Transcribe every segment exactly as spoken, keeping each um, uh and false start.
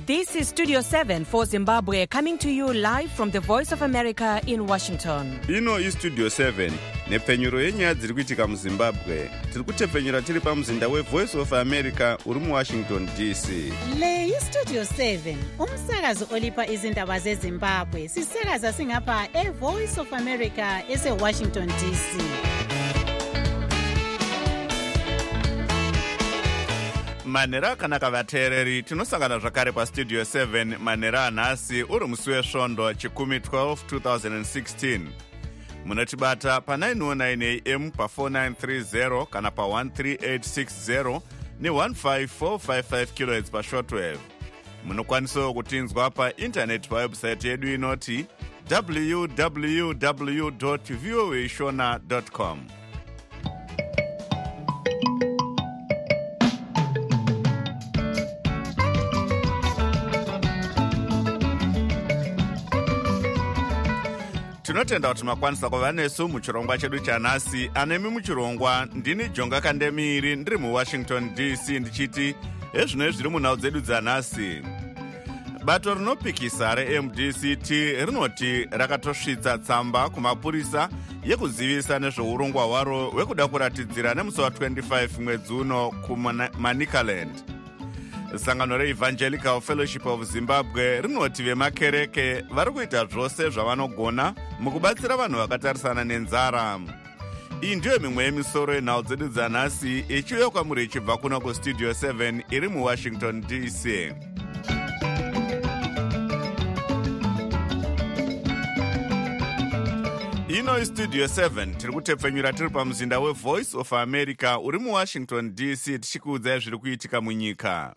This is Studio seven for Zimbabwe, coming to you live from the Voice of America in Washington. Ino is Studio seven, nepfenyuro yenyaya dziri kuitika muZimbabwe. Tiri kutepfenyura tiri pamuzinda weVoice of America uri muWashington D C. Le is Studio seven, umsakazo olipa izindaba zeZimbabwe. Sisakaza singapha eVoice of America eseWashington D C. Manera akanaka vateereri, tinosangana zvakare paStudio seven manera anhasi uri musi wesvondo chikumi twelve twenty sixteen. Munotibata pa nine oh nine A M pa four nine three zero kana pa one three eight six zero ne one five four five five kilohertz pa shortwave. Munokwanisawo kutinzwa pa internet pa website yedu inoti w w w dot voa shona dot com. Tinotenda kuti makwanisa kuva nesu muchirongwa chedu chanhasi. Anemi muchirongwa ndini Jonga Kandemiri ndiri muWashington D C ndichiti ezvino zviri munhau dzedu dzanhasi. Bato rinopikisa reM D C T rinoti rakatosvitsa tsamba kumapurisa yekuzivisa nezveurongwa hwaro hwekuda kuratidzira nemusi wa twenty-five mwedzi uno kuManicaland. Sangano reEvangelical Fellowship of Zimbabwe rinoti vemakereke vari kuita zvose zvavanogona mukubatsira vanhu vakatarisana nenzara. Iyi ndiyo mimwe yemisoro yenhau dzedu dzanhasi ichiuya kwamuri ichibva kuno kuStudio seven iri muWashington D C. Ino iStudio seven tiri kutepfenyura tiri pamuzinda weVoice of America uri muWashington D C tichikuudzai zviri kuitika munyika.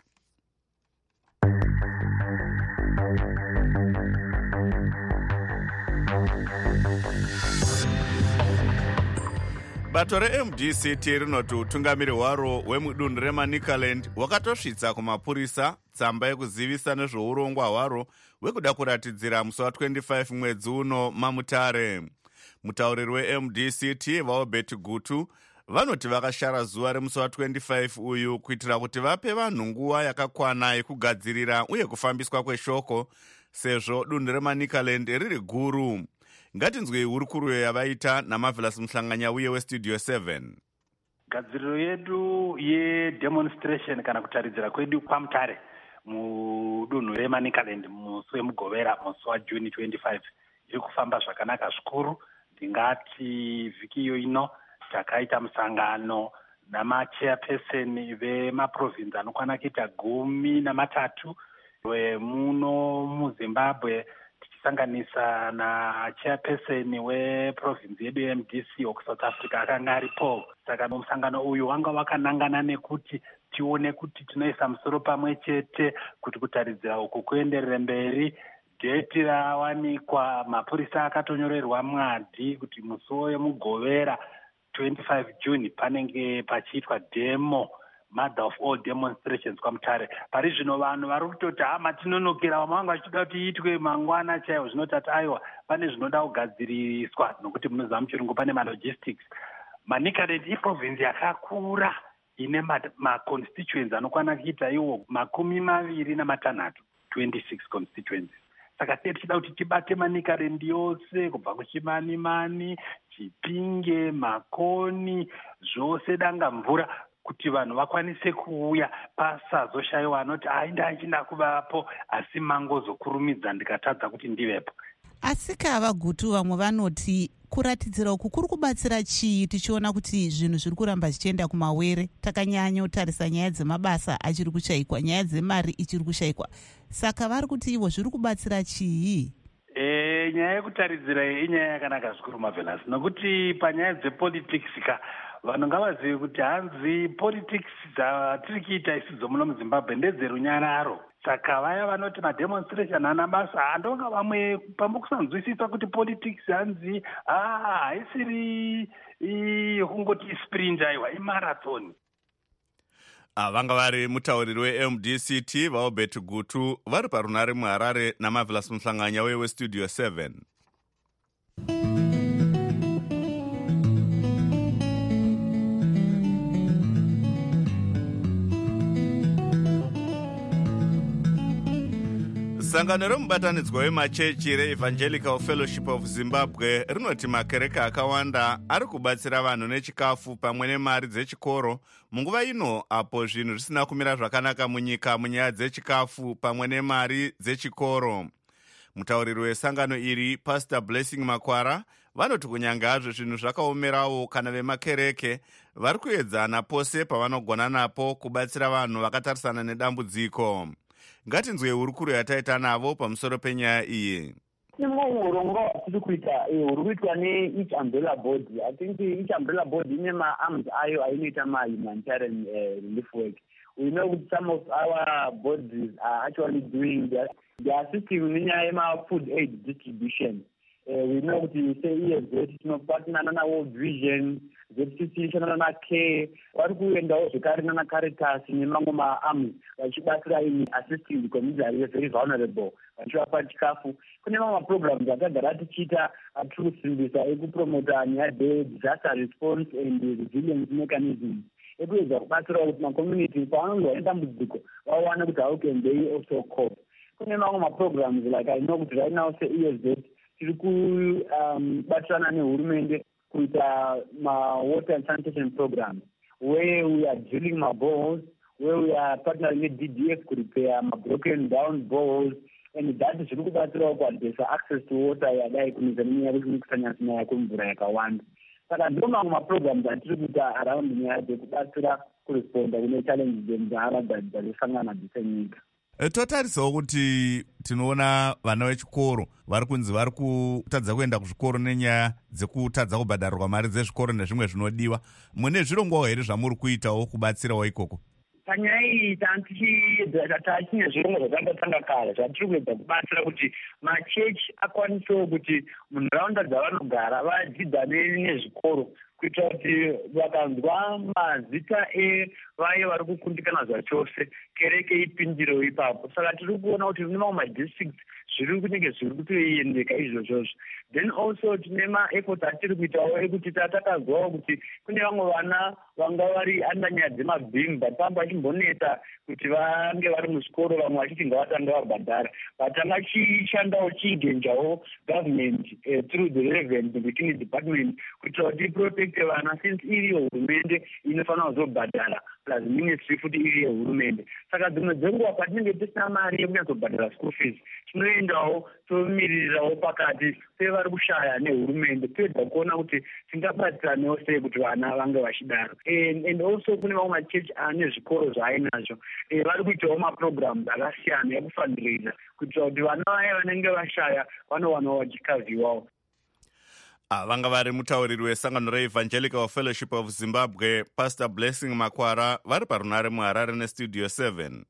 Bato reM D C T rinoti utungamiri hwaro hwemudunhu reManicaland hwakatosvitsa kumapurisa tsamba yekuzivisa nezveurongwa hwaro hwekuda kuratidzira musi wa twenty-five mwedzi uno maMutare. Mutauriri weM D C T vaObert Gutu vanoti vakashara zuva remusi wa twenty-five uyu kuitira kuti vape vanhu nguva yakakwana yekugadzirira uye kufambiswa kweshoko sezvo dunhu reManicaland riri guru. Ngatinzwei hurukuro yavaita naMarvelous Muhlanganya uye weStudio seven. Gadziriro yedu yedemonstration kana kutaridzira kwedu kwaMutare mudunhu reManicaland musi wemugovera musi waJune twenty-five iri kufamba zvakanaka zvikuru. Ndingati vhiki iyo ino takaita musangano namachairperson vemaprovinsi anokwana kuita gumi namatatu muno muZimbabwe, tichisanganisa nachairperson weprovinsi yedu yeM D C okuSouth Africa akanga aripo. Saka musangano uyu wanga wakanangana nekuti tione kuti tinoisa musoro pamwe chete kuti kutaridzira uku kuenderere mberi. Dheti rawanikwa, mapurisa akatonyorerwa mwadi kuti musi wemugovera twenty-five June panenge pachiitwa demo, mother of all demonstrations kwaMutare. Pari zvino vanhu vari kutoti hama tinonokera, vamwe vanga vachida kuti iitwe mangwana chaiwo. Zvinotati aiwa pane zvinoda kugadziriswa nokuti munoziva muchirungu pane malogistics. Manicaland iprovinsi yakakura ine maconstituency anokwana kuita iwo makumi maviri namatanhatu, twenty-six constituencies. Saka tichida kuti tibate Manicaland yose kubva kuChimanimani, Chipinge, Makoni, zvose danga mvura, kuti vanhu vakwanise kuuya pasazoshayiwa anoti ai ndachida kuvapo asi mangozokurumidza ndikatadza kuti ndivepo. Asi kava Gutu, vamwe vanoti kuratidzira uku kuri kubatsira chii tichiona kuti zvinhu zviri kuramba zvichienda kumawere? Takanyanya kutarisa nyaya dzemabasa achiri kushayikwa, nyaya dzemari ichiri kushayikwa. Saka vari kuti ivo zviri kubatsira chii? E, nyaya yekutaridzira iyi inyaya yakanaka zvikuru Marvelous, nokuti panyaya dzepolitics ka vanhu ngavazive kuti hanzi politics dzatiri kuita isidzo muno muZimbabwe ndedzerunyararo. Saka vaya vanoti mademonstration hana basa, handonga vamwe pambokusanzwisisa kuti politics hanzi ah haisiri kungoti sprint, aiwa imarathon. Vanga vari mutauriri weM D C T vaObert Gutu vari parunare muHarare naMarvelous Muhlanganya weStudio seven. Sangano remubatanidzwa wemachechi reEvangelical Fellowship of Zimbabwe rinoti makereke akawanda ari kubatsira vanhu nechikafu pamwe nemari dzechikoro munguva ino apo zvinhu zvisina kumira zvakanaka munyika munyaya dzechikafu pamwe nemari dzechikoro. Mutauriri wesangano iri Pastor Blessing Makwara vanoti kunyange hazvo zvinhu zvakaomerawo kana vemakereke vari kuedzana pose pavanogona napo kubatsira vanhu vakatarisana nedambudziko. Ngatinzwe hurukuro yataita navo pamusoro penyaya iyi. Urongwa hwatiri kuita huri kuitwa neeach umbrella board. I think each umbrella board ine ma-arms ayo ainoita ma-humanitarian uh, relief work. We know that some of our boards are actually doing that. They are assisting nenyaya yema-food aid distribution. Uh, we know that you say E S Z tinopartner nana World Vision, Z C C ishana na care, vari kuendawo zvekare nana Caritas nemamwe ma-arms vachibatsira in assisting the community are very vulnerable vachivapa chikafu. Kune mamwe ma-programs akagara tichiita atiri kusimbisa ekupromota nyaya dze-disaster response and resilience mechanisms ekuedza kubatsira kuti ma-community pavanonzwa nedambudziko vawane kuti how can they also cope. Kune mamwe ma-programs like I know kuti right now say E S Z tiri kubatsirana nehurumende kuita ma-water and sanitation programs where we are drilling ma-boreholes, where we are partnering with D D F to repair ma-broken down boreholes, and that is zviri kubatsirawo kuadresa access to water yadai kunisa nenyaya yekusanyasa nyaya kwemvura yakawanda. Saka ndo mamwe ma-programs atiri kuita around nyaya dzekubatsira kuresponda kune challenges dzemunharaunda dzazosangana dzisenyika. Totarisawo kuti tinoona vana vechikoro vari kunzi vari kutadza kuenda kuzvikoro nenyaya dzekutadza kubhadharwa mari dzezvikoro nezvimwe zvinodiwa. Mune zvirongwa here zvamuri kuitawo kubatsirawo ikoko? Panyaya iyi tachine zvirongwa zvakatanga kare zvatiri kuedza kubatsira kuti machechi akwanisewo kuti munharaunda dzavanogara vadzidzane nezvikoro kuitira kuti vakanzwa mazita evaye vari kukundikana zvachose kereke ipindirewo ipapo. Saka tiri kuona kuti tine mamwe madistricts zviri kunenge zviri kutoendeka izvozvozvo. Then also tine maefforts atiri kuitawo ekuti tatakazwawo kuti kune vamwe vana vanga vari under nyaya dzemabhimu but pamba achimboneta kuti vange vari muzvikoro vamwe vachiti ngavatanga vabhadhara but tanga chishandawo chiigenjawo government uh, through the relevant between department kuitira kuti iprotecte vana since iriyo hurumende inofanira kuzobhadhara plus ministry futi iriyo hurumende. Saka dzimwe dzenguva patinenge tisina mari yekunyatsobhadhara school fees tinoendawo tomiririrawo pakati sevari kushaya nehurumende toedza kuona kuti tingabatsiranewo sei kuti vana vange vachidaro. And, and also kune vamwe machechi ane zvikoro zvaainazvo vari kuitawo maprograms akasiyana ekufundraiser kuitira kuti vana vaya vanenge vashaya vanowanawo vachikaviwawo. Vanga vari mutauriri wesangano reEvangelical Fellowship of Zimbabwe Pastor Blessing Makwara vari parunare muHarare nestudio seven.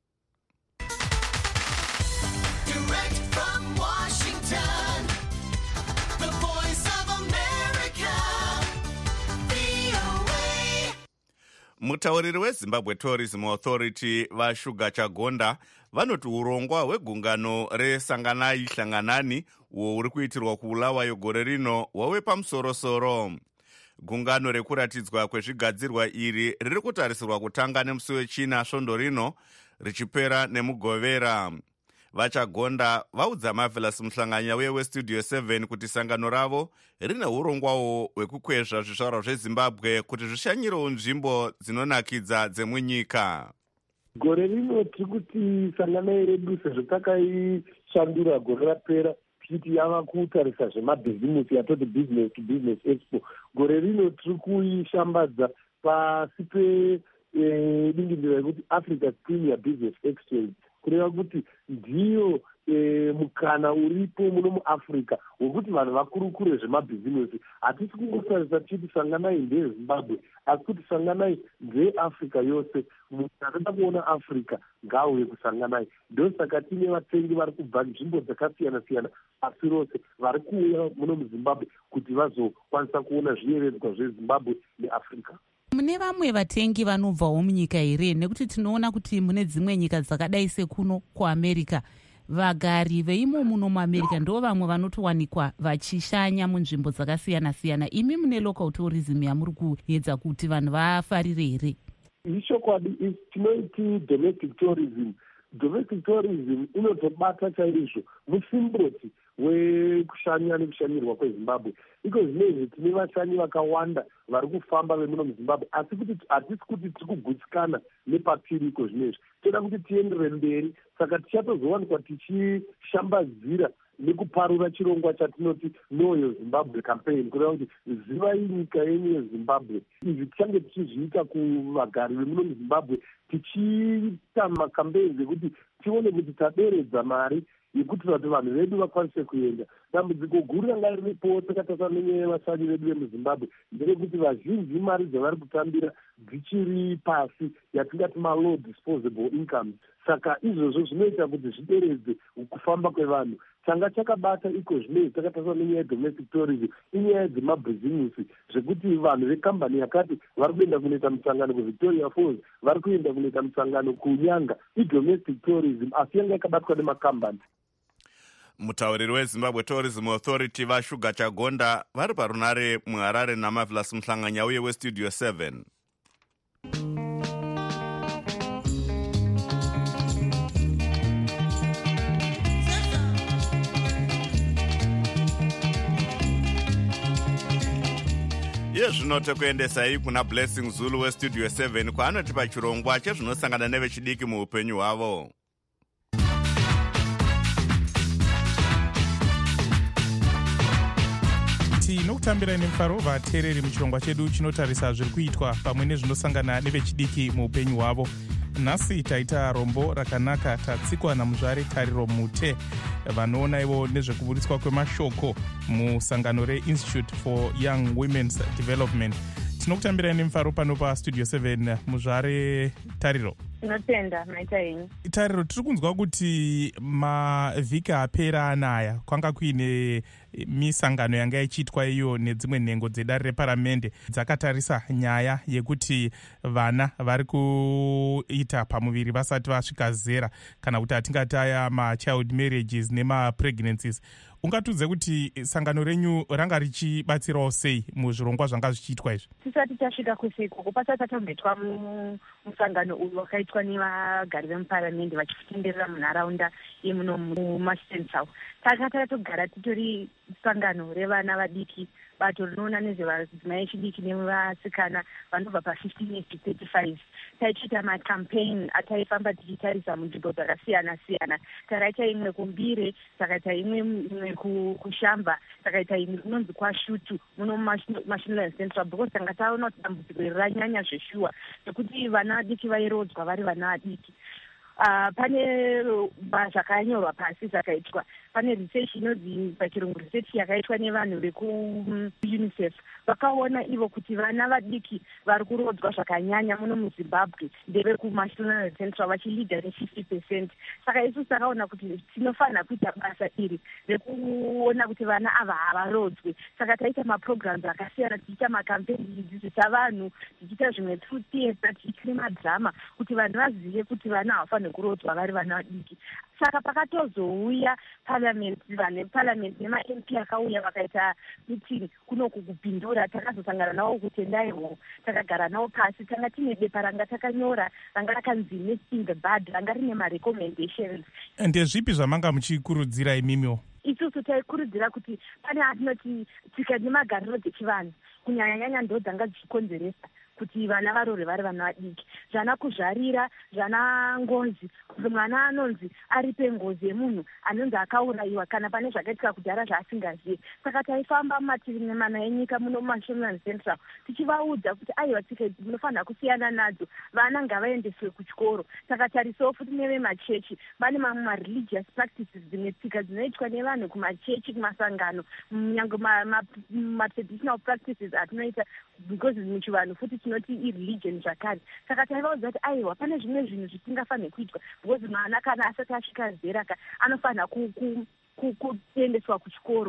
Mutauriri weZimbabwe Tourism Authority vaShuga Chagonda vanoti urongwa hwegungano reSanganai Hlanganani uwo uri kuitirwa kuBulawayo gore rino hwave pamusorosoro. Gungano rekuratidzwa kwezvigadzirwa iri riri kutarisirwa kutanga nemusi wechina svondo rino richipera nemugovera. VaChagonda vaudza Marvelous Muhlanganya uye westudio seven kuti sangano ravo rine urongwawo hwekukwezva zvizvarwa zveZimbabwe kuti zvishanyirewo nzvimbo dzinonakidza dzemunyika. Gore rino tiri kuti Sanganai redu sezvo takaishandura gore rapera tichiti yava kutarisa zvemabhizimusi yatoti business to business expo. Gore rino tiri kuishambadza pasi pedingindiro rekuti Africa's Premier Business Exchange, kureva kuti ndiyo e, mukana uripo muno muAfrica wekuti vanhu vakurukure zvemabhizimusi. Hatisi kungotarisa tichiti Sanganai ndeyeZimbabwe asi kuti Sanganai ndeyeAfrica yose. Munhu anoda kuona Africa ngaauye kuSanganai. Ndosaka tine vatengi vari kubva nzvimbo dzakasiyana siyana pasi rose vari kuuya muno muZimbabwe kuti vazokwanisa kuona zviyevedzwa zveZimbabwe neAfrica. Mune vamwe vatengi vanobvawo munyika here? Nekuti tinoona kuti mune dzimwe nyika dzakadai sekuno kuAmerica vagari veimo muno muAmerica ndo vamwe vanotowanikwa vachishanya munzvimbo dzakasiyana siyana. Imi mune local tourism yamuri kuedza kuti vanhu vafarire here? Ishokwadi tinoiti domestic tourism domestic tourism inotobata chaizvo musimboti wekushanya nekushanirwa kwezimbabwe. Iko zvinezvi tine vashanyi vakawanda vari kufamba vemuno muzimbabwe, asi kuti hatisi kuti tiri kugutsikana nepapiri iko zvinezvi, toda kuti tiendere mberi. Saka tichatozowanikwa tichishambadzira nekuparura chirongwa chatinoti Know Your Zimbabwe campaign, kureva kuti zivai nyika yenyu yezimbabwe. Izvi tichange tichizviita kuvagari vemuno muzimbabwe, tichiita makampeini ekuti tione kuti taderedza mari yekuti kuti vanhu vedu vakwanise kuenda. Dambudziko guru ranga riripo takatasa nevashanyi vedu vemuzimbabwe nderekuti vazhinji mari dzavari kutambira dzichiri pasi, yatingati malow disposable incomes. Saka izvozvo zvinoita kuti zvideredze kufamba kwevanhu. Changa chakabata iko zvinei takatasa nenyaya yedomestic tourism inyaya dzemabhizimusi, zvekuti vanhu vekambani yakati vari kuenda kunoita musangano kuVictoria Falls, vari kuenda kunoita musangano kunyanga, idomestic tourism asi yanga yakabatwa nemakambani. Mutauriri weZimbabwe Tourism Authority vaShuga Chagonda vari parunare muHarare naMarvelous Mhlanganya uye weStudio seven. Yezvino tekuendesai kuna Blessing Zulu weStudio seven kwaanotipa chirongwa chezvinosangana nevechidiki muupenyu hwavo. tinokutambira nemufaro vateereri muchirongwa chedu chinotarisa zviri kuitwa pamwe nezvinosangana nevechidiki muupenyu hwavo. Nhasi taita rombo rakanaka, tatsikwa namuzvare Tariro Mute vanoona ivo nezvekuburitswa kwemashoko musangano reInstitute for Young Women's Development. Tinokutambira nemufaro pano paStudio seven muzvare Tariro. Tinotenda maita yenyu. Tariro, tiri kunzwa kuti mavhiki apera anaya kwanga kuine misangano yanga ichiitwa iyo nedzimwe nhengo dzedare reparamende dzakatarisa nyaya yekuti vana vari kuita pamuviri vasati vasvika zera, kana kuti atingati aya machild marriages nemapregnancies. Ungatudze kuti sangano renyu ranga richibatsirawo sei muzvirongwa zvanga zvichiitwa izvi? Tisati tasvika kwese ikoko pasati tatomboitwa musangano uyu wakaitwa nevagari vemuparamende vachitenderera munharaunda yemuno muMashtentown. Takati tatogara titori sangano revana vadiki, bato rinoona nezvevadzimai vechidiki nevasikana vanobva pa15 to thirty-five. Taichiita makampeini ataifamba tichitarisa munzvimbo dzakasiyana siyana. Takaita imwe kuMbire, takaita imwe imwe kuShamba, takaita imwe kunonzi kwaShutu muno muMashinland Central, because tanga taona kuti dambudziko iri ranyanya zveshuwa nekuti vana vadiki vairodzwa vari vana vadiki. Uh, pane zvakanyorwa pasi zvakaitwa, pane research inodzi pachirungu research yakaitwa nevanhu vekuUnicef. Vakaona ivo kuti vana vadiki vari kurodzwa zvakanyanya muno muZimbabwe ndevekuMashinland Central vachilidha ne-fifty percent. Saka isu takaona kuti tinofanira kuita basa iri rekuona kuti vana ava havarodzwe. Saka taita maprograms akasiyana, tichiita makampeini, tichidzidzisa vanhu, tichiita zvimwe through theatre, tichiita nemadrama kuti vanhu vazive kuti vana havafaniri kurodzwa vari vana vadiki. Saka pakatozouya parliament, vane parliament nema-M P akauya vakaita meeting kunoku kupindura. Takazosangana navo kutendaiwo, takagara navo pasi, tanga tine bepa ranga takanyora ranga rakanzi Nesting the Bud, ranga rine marecommendations. Ndezvipi zvamanga muchikurudzira imimiwo? Isusu taikurudzira kuti pane atinoti tsika nemagariro dzechivanhu kunyanya nyanya ndo dzanga dzichikonzeresa kuti vana varore vari vana vadiki. Zvana kuzvarira, zvana ngozi, mwana anonzi aripe ngozi yemunhu anonzi akaurayiwa kana pane zvakaitika kudhara zvaasingazivi. Saka taifamba mumativi nemana enyika muno muMashinland Central tichivaudza kuti aiwa tsika idzi munofanira kusiyana nadzo, vana ngavaendeswe kuchikoro. Takatarisawo futi nevemachechi, vane mamwe mareligious practices, dzimwe tsika dzinoitwa nevanhu kumachechi, kumasangano, nyange matraditional practices atinoita because muchivanhu futi tinoti ireligion zvakare. Saka taivaudza kuti aiwa pane zvimwe zvinhu zvisingafaniri kuitwa because mwana kana asati asvika zera ka anofanira kuendeswa kuchikoro.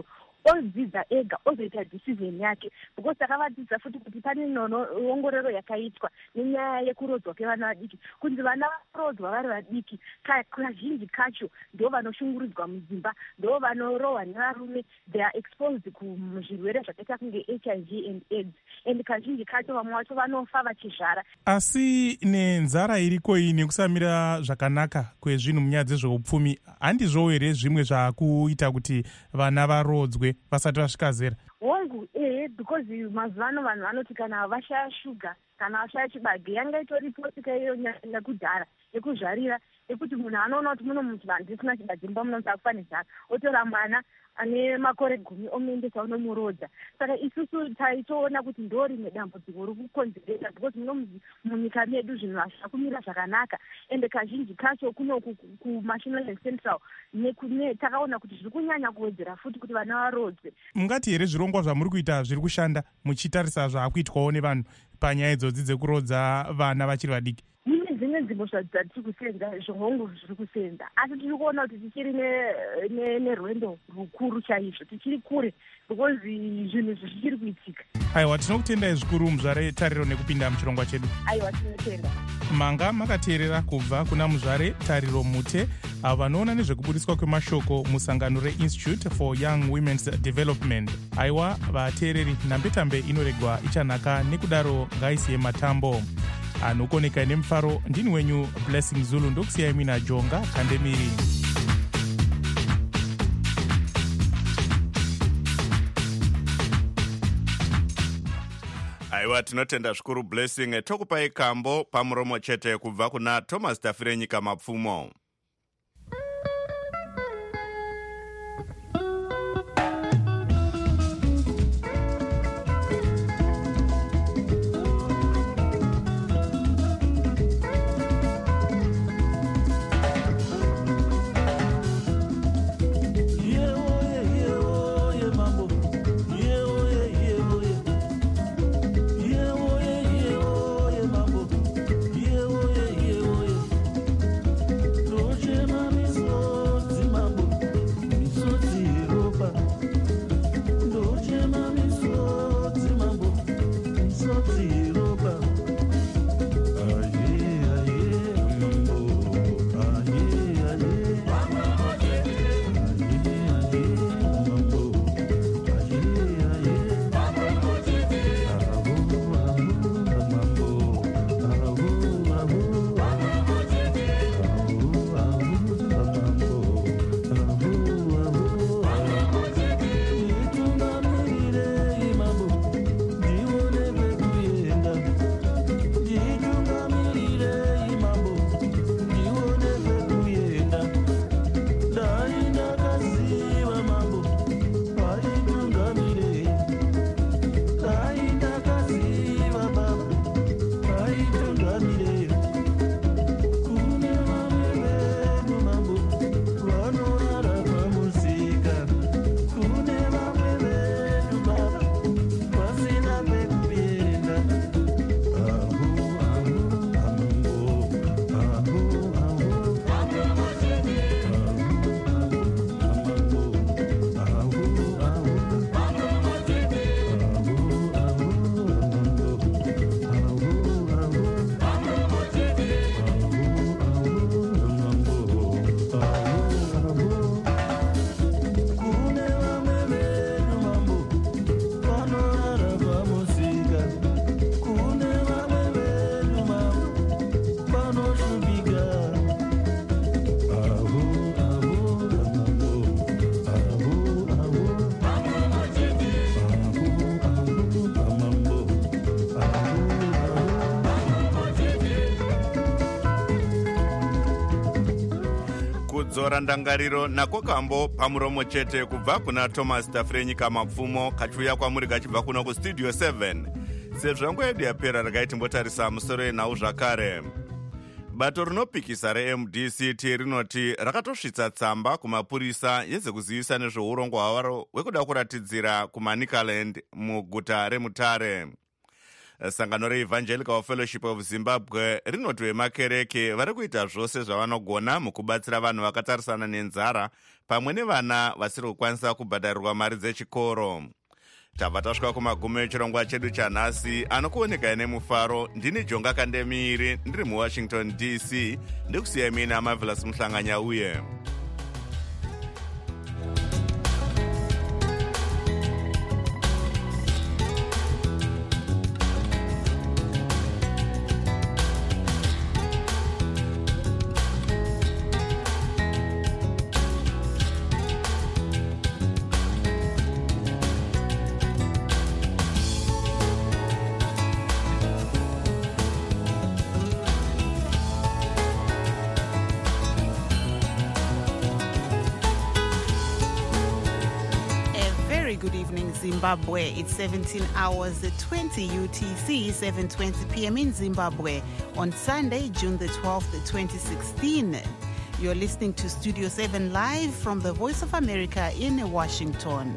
odzidza ega ozoita decision yake, because takavadzidza futi kuti pane ongororo yakaitwa nenyaya yekurodzwa kwevana vadiki, kunzi vana varodzwa vari vadiki kazhinji kacho ndo vanoshungurudzwa mudzimba, ndo vanorohwa nevarume, they are exposed kuzvirwere zvakaita kunge H I V and AIDS, and kazhinji kacho vamwe vacho vanofa vachizvara. Asi nenzara iriko iyi nekusamira zvakanaka kwezvinhu munyaya dzezveupfumi, handizvo here zvimwe zvakuita kuti vana varodzwe vasati vasvika zera? Hongu eh, because mazuvano vanhu vanoti kana vashaya shuga kana vashaya chibage, yanga itoripo tsika iyo nekudhara yekuzvarira, yekuti munhu anoona kuti muno munhu handisina chibage mba munoda kufanizana, otora mwana ane makore gumi omuendesa unomurodza. Saka isusu taitoona kuti ndo rimwe dambudziko rikukonzeresa, because muno munyika medu zvinhu hazvina kumira zvakanaka, ende kazhinji kacho kuno kunational and central takaona kuti zviri kunyanya kuwedzera futi kuti vana varodzwe. Mungati here zvirongwa zvamuri kuita zviri kushanda muchitarisa zvaakuitwawo nevanhu panyaya idzodzi dzekurodza vana vachiri vadiki? Mune dzimwe nzvimbo dzatiri kusenza zvihongu zviri kusenza, asi tiri kuona kuti tichiri nerwendo rukuru chaizvo, tichiri kure because zvinhu zvichiri kuitika. Aiwa, tinokutendai zvikuru muzvare Tariro nekupinda muchirongwa chedu. Aiwa, tinotenda. Manga makateerera kubva kuna muzvare Tariro Mute, avo vanoona nezvekubudiswa kwemashoko musangano reInstitute for Young Women's Development. Aiwa vateereri, nhambetambe inoregwa ichanaka, nekudaro ngaisiye matambo. Anokoneka nemufaro, ndini wenyu Blessing Zulu, ndokusiyai mina Jonga Kandemiri. Aiwa, tinotenda zvikuru Blessing. Tokupai kambo pamuromo chete kubva kuna Thomas Tafire Nyika Mapfumo. Kudzora ndangariro nako kambo pamuromo chete kubva kuna Thomas Tafire Nyika Mapfumo, kachiuya kwamuri kachibva kuno kustudio seven. Sezvo yedu yapera rakaiti mbotarisa musoro enhau zvakare. Bato rinopikisa reM D C T rinoti rakatosvitsa tsamba kumapurisa yezekuzivisa nezveurongwa hwaro hwekuda kuratidzira kuManicaland muguta reMutare. sangano reevangelical fellowship of Zimbabwe rinoti vemakereke vari kuita zvose zvavanogona mukubatsira vanhu vakatarisana nenzara pamwe nevana vasiri kukwanisa kubhadharirwa mari dzechikoro. Tabva tasvika kumagumo echirongwa chedu chanhasi anokuoneka nemufaro. Ndini Jonga Kandemiri ndiri muWashington D C ndikusiyai mina Marvelous Muhlanganya uye Good evening, Zimbabwe. It's seventeen hours, twenty U T C, seven twenty p m in Zimbabwe on Sunday, June the twelfth, twenty sixteen. You're listening to Studio seven live from the Voice of America in Washington.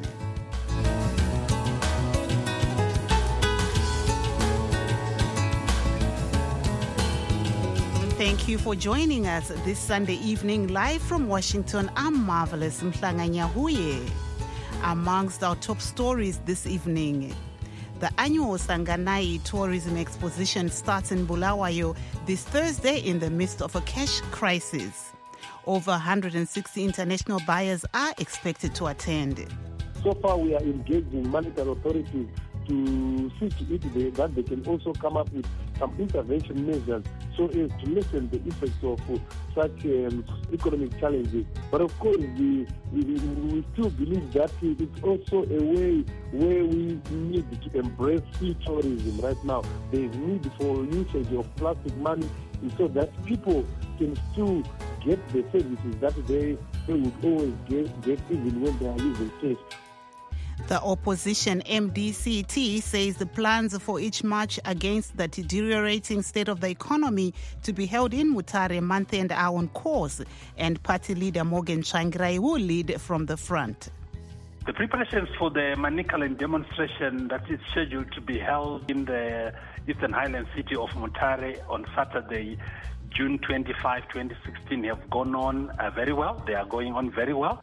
Thank you for joining us this Sunday evening live from Washington. I'm Marvelous Muhlanganya Huye. Amongst our top stories this evening, the annual Sanganai Tourism Exposition starts in Bulawayo this Thursday in the midst of a cash crisis. Over one hundred sixty international buyers are expected to attend. So far, we are engaging monetary authorities to see to it that they can also come up with some intervention measures so as to lessen the effects of uh, such um, economic challenges. But of course, we, we, we still believe that it's also a way where we need to embrace e-tourism right now. There is need for usage of plastic money so that people can still get the services that they, they would always get, get even when they are using cash. The opposition M D C T says the plans for each march against the deteriorating state of the economy to be held in Mutare month-end are on course, and party leader Morgan Tsvangirai will lead from the front. The preparations for the Manicaland demonstration that is scheduled to be held in the Eastern Highland city of Mutare on Saturday, June twenty-fifth, twenty sixteen, have gone on uh, very well. They are going on very well.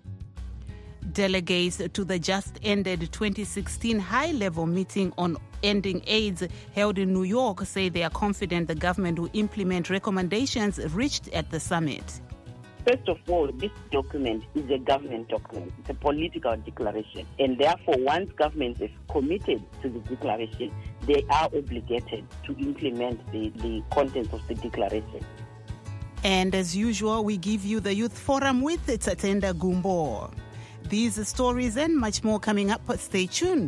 Delegates to the just-ended twenty sixteen high-level meeting on ending AIDS held in New York say they are confident the government will implement recommendations reached at the summit. First of all, this document is a government document. It's a political declaration. And therefore, once government is committed to the declaration, they are obligated to implement the, the contents of the declaration. And as usual, we give you the Youth Forum with Tatenda Gumbo. These stories and much more coming up. Stay tuned.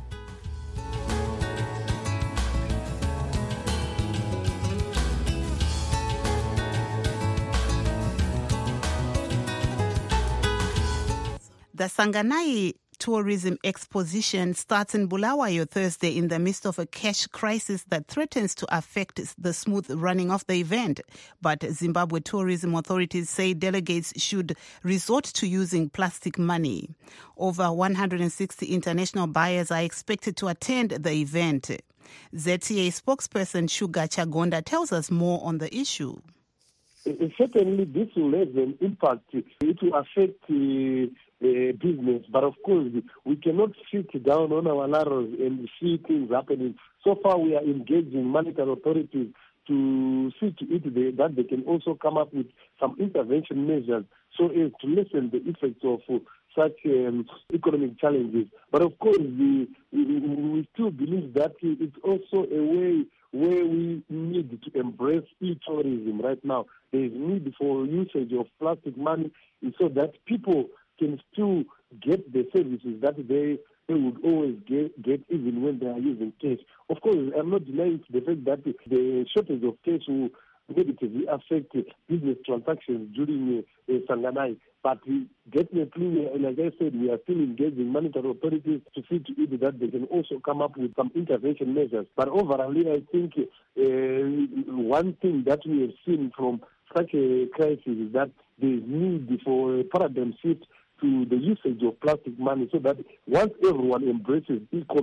The Sanganai Tourism Exposition starts in Bulawayo Thursday in the midst of a cash crisis that threatens to affect the smooth running of the event. But Zimbabwe tourism authorities say delegates should resort to using plastic money. Over one hundred sixty international buyers are expected to attend the event. Z T A spokesperson Shuga Chagonda tells us more on the issue. Certainly, this will have an impact. It will affect uh, uh, business, but of course, we cannot sit down on our laurels and see things happening. So far, we are engaging monetary authorities to see to it that they can also come up with some intervention measures so as to lessen the effects of uh, such um, economic challenges. But of course, we, we, we still believe that it's also a way where we need to embrace e-tourism right now. There is need for usage of plastic money so that people can still get the services that they, they would always get, get even when they are using cash. Of course, I'm not denying the fact that the shortage of cash will negatively affect business transactions during uh, uh, Sanganai. But we definitely, like I said, we are still engaging monetary authorities to see to it that they can also come up with some intervention measures. But overall, I think uh, one thing that we have seen from such a crisis is that there is need for a paradigm shift to the usage of plastic money so that once everyone embraces e-commerce,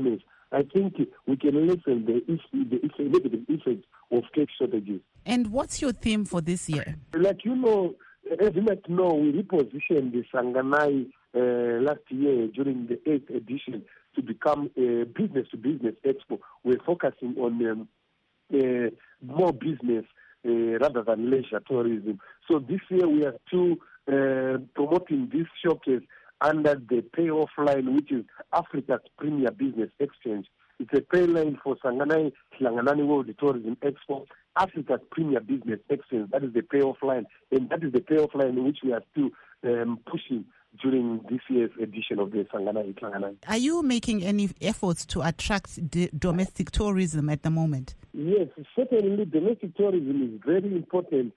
I think we can lessen the issue, the issue, negative effects of cake shortages. And what's your theme for this year? Like you know, as you might know, we repositioned the Sanganai uh, last year during the eighth edition to become a business-to-business expo. We're focusing on um, uh, more business uh, rather than leisure tourism. So this year we are still uh, promoting this showcase under the payoff line, which is Africa's premier business exchange. It's a pay line for Sanganai Hlanganani World Tourism Expo, Africa's premier business exchange. That is the payoff line, and that is the payoff line which we are still um, pushing during this year's edition of the Sanganai Hlanganani. Are you making any efforts to attract d- domestic tourism at the moment? Yes, certainly domestic tourism is very important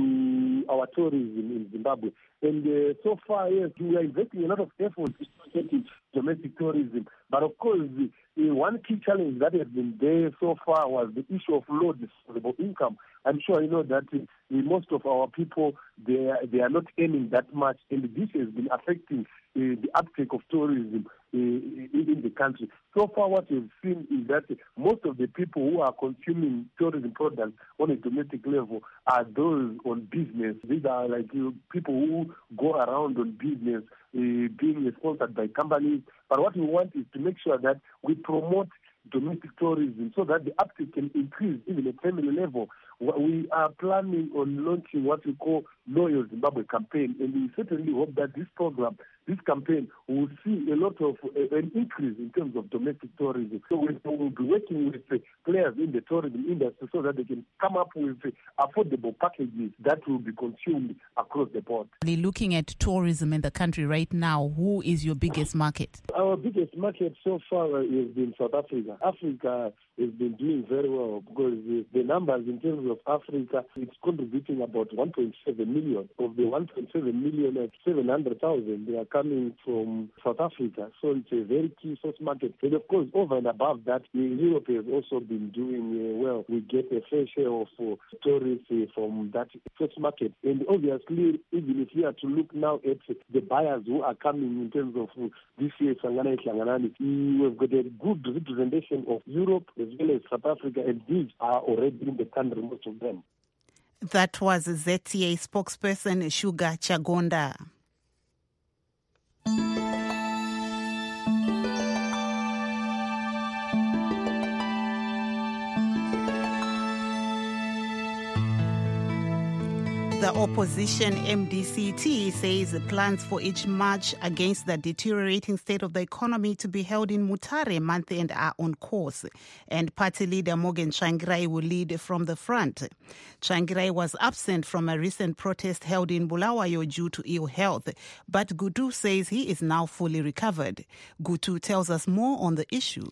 to our tourism in Zimbabwe. And uh, so far, yes, we are investing a lot of effort to get domestic tourism. But of course, the, the one key challenge that has been there so far was the issue of low disposable income. I'm sure you know that uh, most of our people, they are, they are not earning that much, and this has been affecting uh, the uptake of tourism uh, in the country. So far, what we've seen is that most of the people who are consuming tourism products on a domestic level are those on business. These are like you know, people who go around on business, uh, being sponsored by companies. But what we want is to make sure that we promote domestic tourism so that the uptake can increase even at family level. We are planning on launching what we call Loyal Zimbabwe campaign, and we certainly hope that this program, this campaign, will see a lot of uh, an increase in terms of domestic tourism. So we will be working with uh, players in the tourism industry so that they can come up with uh, affordable packages that will be consumed across the board. Looking at tourism in the country right now, who is your biggest market? Our biggest market so far has been South Africa. Africa has been doing very well because the, the numbers in terms of Africa, it's contributing about one point seven million. Of the one point seven million, at seven hundred thousand, they are coming from South Africa. So it's a very key source market. And of course, over and above that, Europe has also been doing uh, well. We get a fair share of uh, tourists uh, from that source market. And obviously, even if we are to look now at the buyers who are coming in terms of uh, this year's Sanganai Hlanganani, we've got a good representation of Europe as well as South Africa, and these are already in the country, most of them. That was Z T A spokesperson Sugar Chagonda. The opposition M D C T says plans for each march against the deteriorating state of the economy to be held in Mutare month end are on course, and party leader Morgan Tsvangirai will lead from the front. Tsvangirai was absent from a recent protest held in Bulawayo due to ill health, but Gutu says he is now fully recovered. Gutu tells us more on the issue.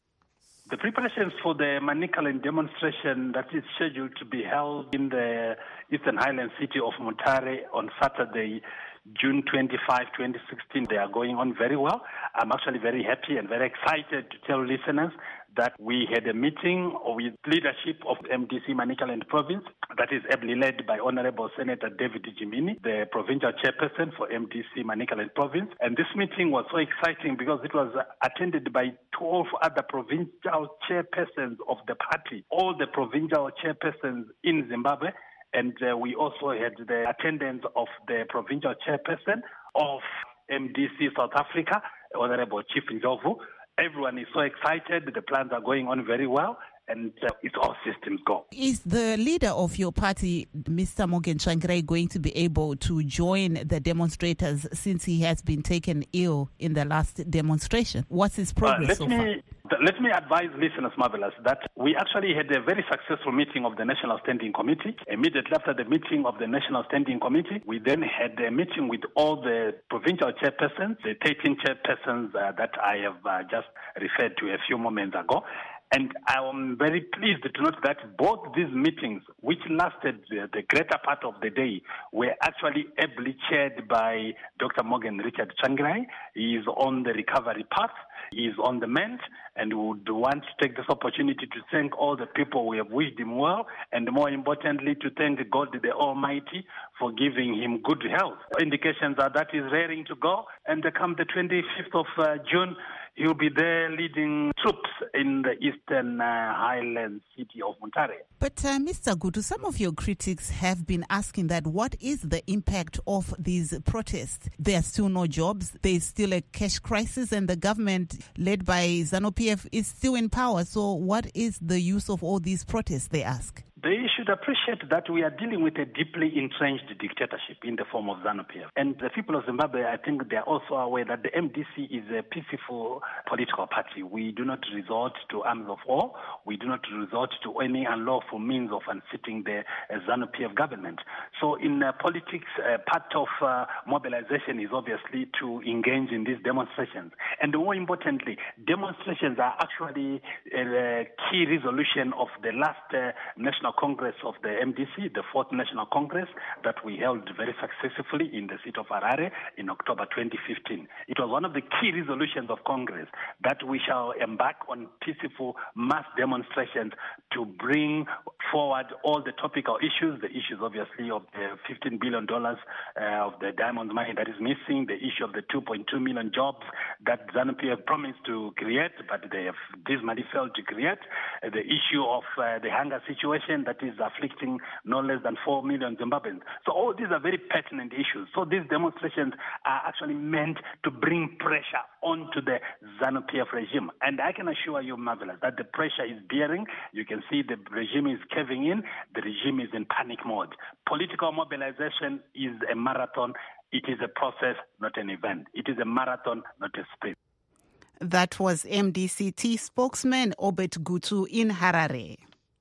The preparations for the Manicaland demonstration that is scheduled to be held in the Eastern Highland city of Mutare on Saturday, June twenty-fifth, twenty sixteen, they are going on very well. I'm actually very happy and very excited to tell listeners that we had a meeting with leadership of M D C Manicaland province that is ably led by Honorable Senator David Jimini, the provincial chairperson for M D C Manicaland province. And this meeting was so exciting because it was attended by twelve other provincial chairpersons of the party, all the provincial chairpersons in Zimbabwe. And uh, we also had the attendance of the provincial chairperson of M D C South Africa, Honorable Chief Njovu. Everyone is so excited. The plans are going on very well, and uh, it's all systems go. Is the leader of your party, Mister Morgan Tsvangirai, going to be able to join the demonstrators since he has been taken ill in the last demonstration? What's his progress uh, let so me, far? Let me advise listeners, Marvelous, that we actually had a very successful meeting of the National Standing Committee. Immediately after the meeting of the National Standing Committee, we then had a meeting with all the provincial chairpersons, the thirteen chairpersons uh, that I have uh, just referred to a few moments ago. And I am very pleased to note that both these meetings, which lasted the, the greater part of the day, were actually ably chaired by Doctor Morgan Richard Tsvangirai. He is on the recovery path. is on the mend, and we would want to take this opportunity to thank all the people who have wished him well, and more importantly, to thank God the Almighty for giving him good health. Indications are that he's raring to go, and come the twenty-fifth of uh, June, he'll be there leading troops in the eastern uh, highland city of Mutare. But uh, Mister Gutu, some of your critics have been asking that what is the impact of these protests? There are still no jobs, there is still a cash crisis, and the government led by ZANU-P F is still in power. So what is the use of all these protests, they ask? They should appreciate that we are dealing with a deeply entrenched dictatorship in the form of ZANU-P F. And the people of Zimbabwe, I think they are also aware that the M D C is a peaceful political party. We do not resort to arms of war. We do not resort to any unlawful means of unseating the uh, ZANU-P F government. So in uh, politics, uh, part of uh, mobilization is obviously to engage in these demonstrations. And more importantly, demonstrations are actually a key resolution of the last uh, National Congress of the M D C, the fourth National Congress that we held very successfully in the seat of Harare in October twenty fifteen. It was one of the key resolutions of Congress that we shall embark on peaceful mass demonstrations to bring forward all the topical issues, the issues obviously of the fifteen billion dollars uh, of the diamond money that is missing, the issue of the two point two million jobs that ZANU-P F promised to create, but they have dismally failed to create, uh, the issue of uh, the hunger situation that is afflicting no less than four million Zimbabweans. So all these are very pertinent issues. So these demonstrations are actually meant to bring pressure onto the ZANU-P F regime. And I can assure you, Marvelous, that the pressure is bearing. You can see the regime is caving in. The regime is in panic mode. Political mobilization is a marathon. It is a process, not an event. It is a marathon, not a sprint. That was M D C T spokesman Obed Gutu in Harare.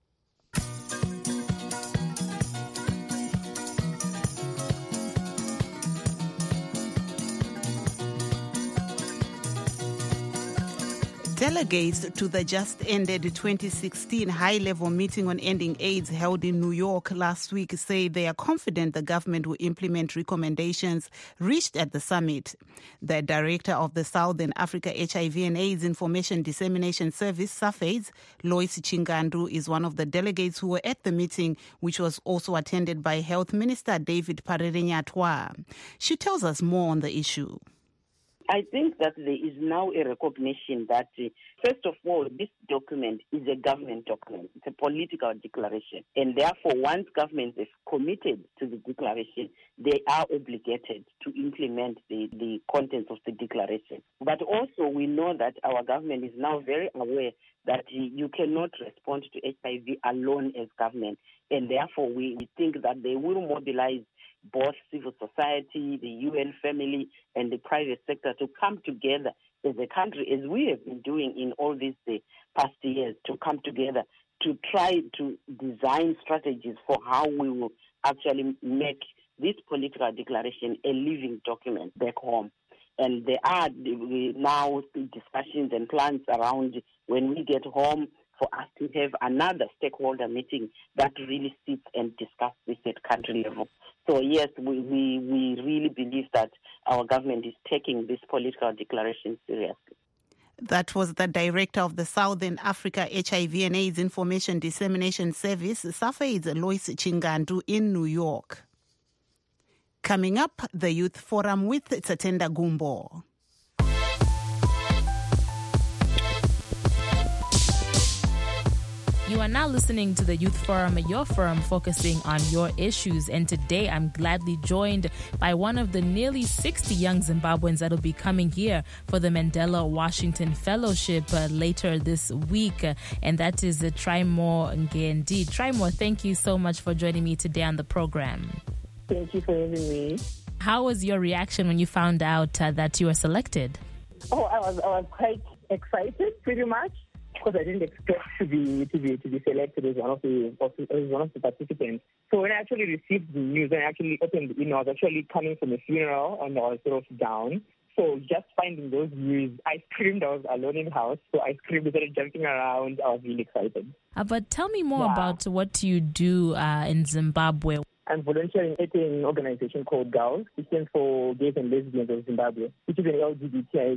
Delegates to the just-ended twenty sixteen high-level meeting on ending AIDS held in New York last week say they are confident the government will implement recommendations reached at the summit. The director of the Southern Africa H I V and AIDS Information Dissemination Service, SAFAIDS, Lois Chingandu, is one of the delegates who were at the meeting, which was also attended by Health Minister David Parere-Nyatwa. She tells us more on the issue. I think that there is now a recognition that, uh, first of all, this document is a government document. It's a political declaration. And therefore, once government is committed to the declaration, they are obligated to implement the, the contents of the declaration. But also, we know that our government is now very aware that you cannot respond to H I V alone as government. And therefore, we, we think that they will mobilize both civil society, the U N family, and the private sector to come together as a country, as we have been doing in all these uh, past years, to come together to try to design strategies for how we will actually make this political declaration a living document back home. And there are now discussions and plans around when we get home for us to have another stakeholder meeting that really sits and discusses this at country level. So yes, we, we, we really believe that our government is taking this political declaration seriously. That was the director of the Southern Africa H I V and AIDS Information Dissemination Service, SAFAIDS, Lois Chingandu in New York. Coming up, the Youth Forum with Tsatenda Gumbo. You are now listening to the Youth Forum, your forum focusing on your issues. And today I'm gladly joined by one of the nearly sixty young Zimbabweans that will be coming here for the Mandela Washington Fellowship uh, later this week. Uh, and that is uh, Trimore Ngendi. Trimore, thank you so much for joining me today on the program. Thank you for having me. How was your reaction when you found out uh, that you were selected? Oh, I was I was quite excited, pretty much, because I didn't expect to be to be to be selected as one of the as one of the participants. So when I actually received the news, and I actually opened the email, I was actually coming from a funeral, and I was sort of down. So just finding those news, I screamed. I was alone in the house, so I screamed, started jumping around. I was really excited. Uh, but tell me more yeah. about what you do uh, in Zimbabwe. I'm volunteering at an organization called GALS, which stands for Gays and Lesbians of Zimbabwe, which is an L G B T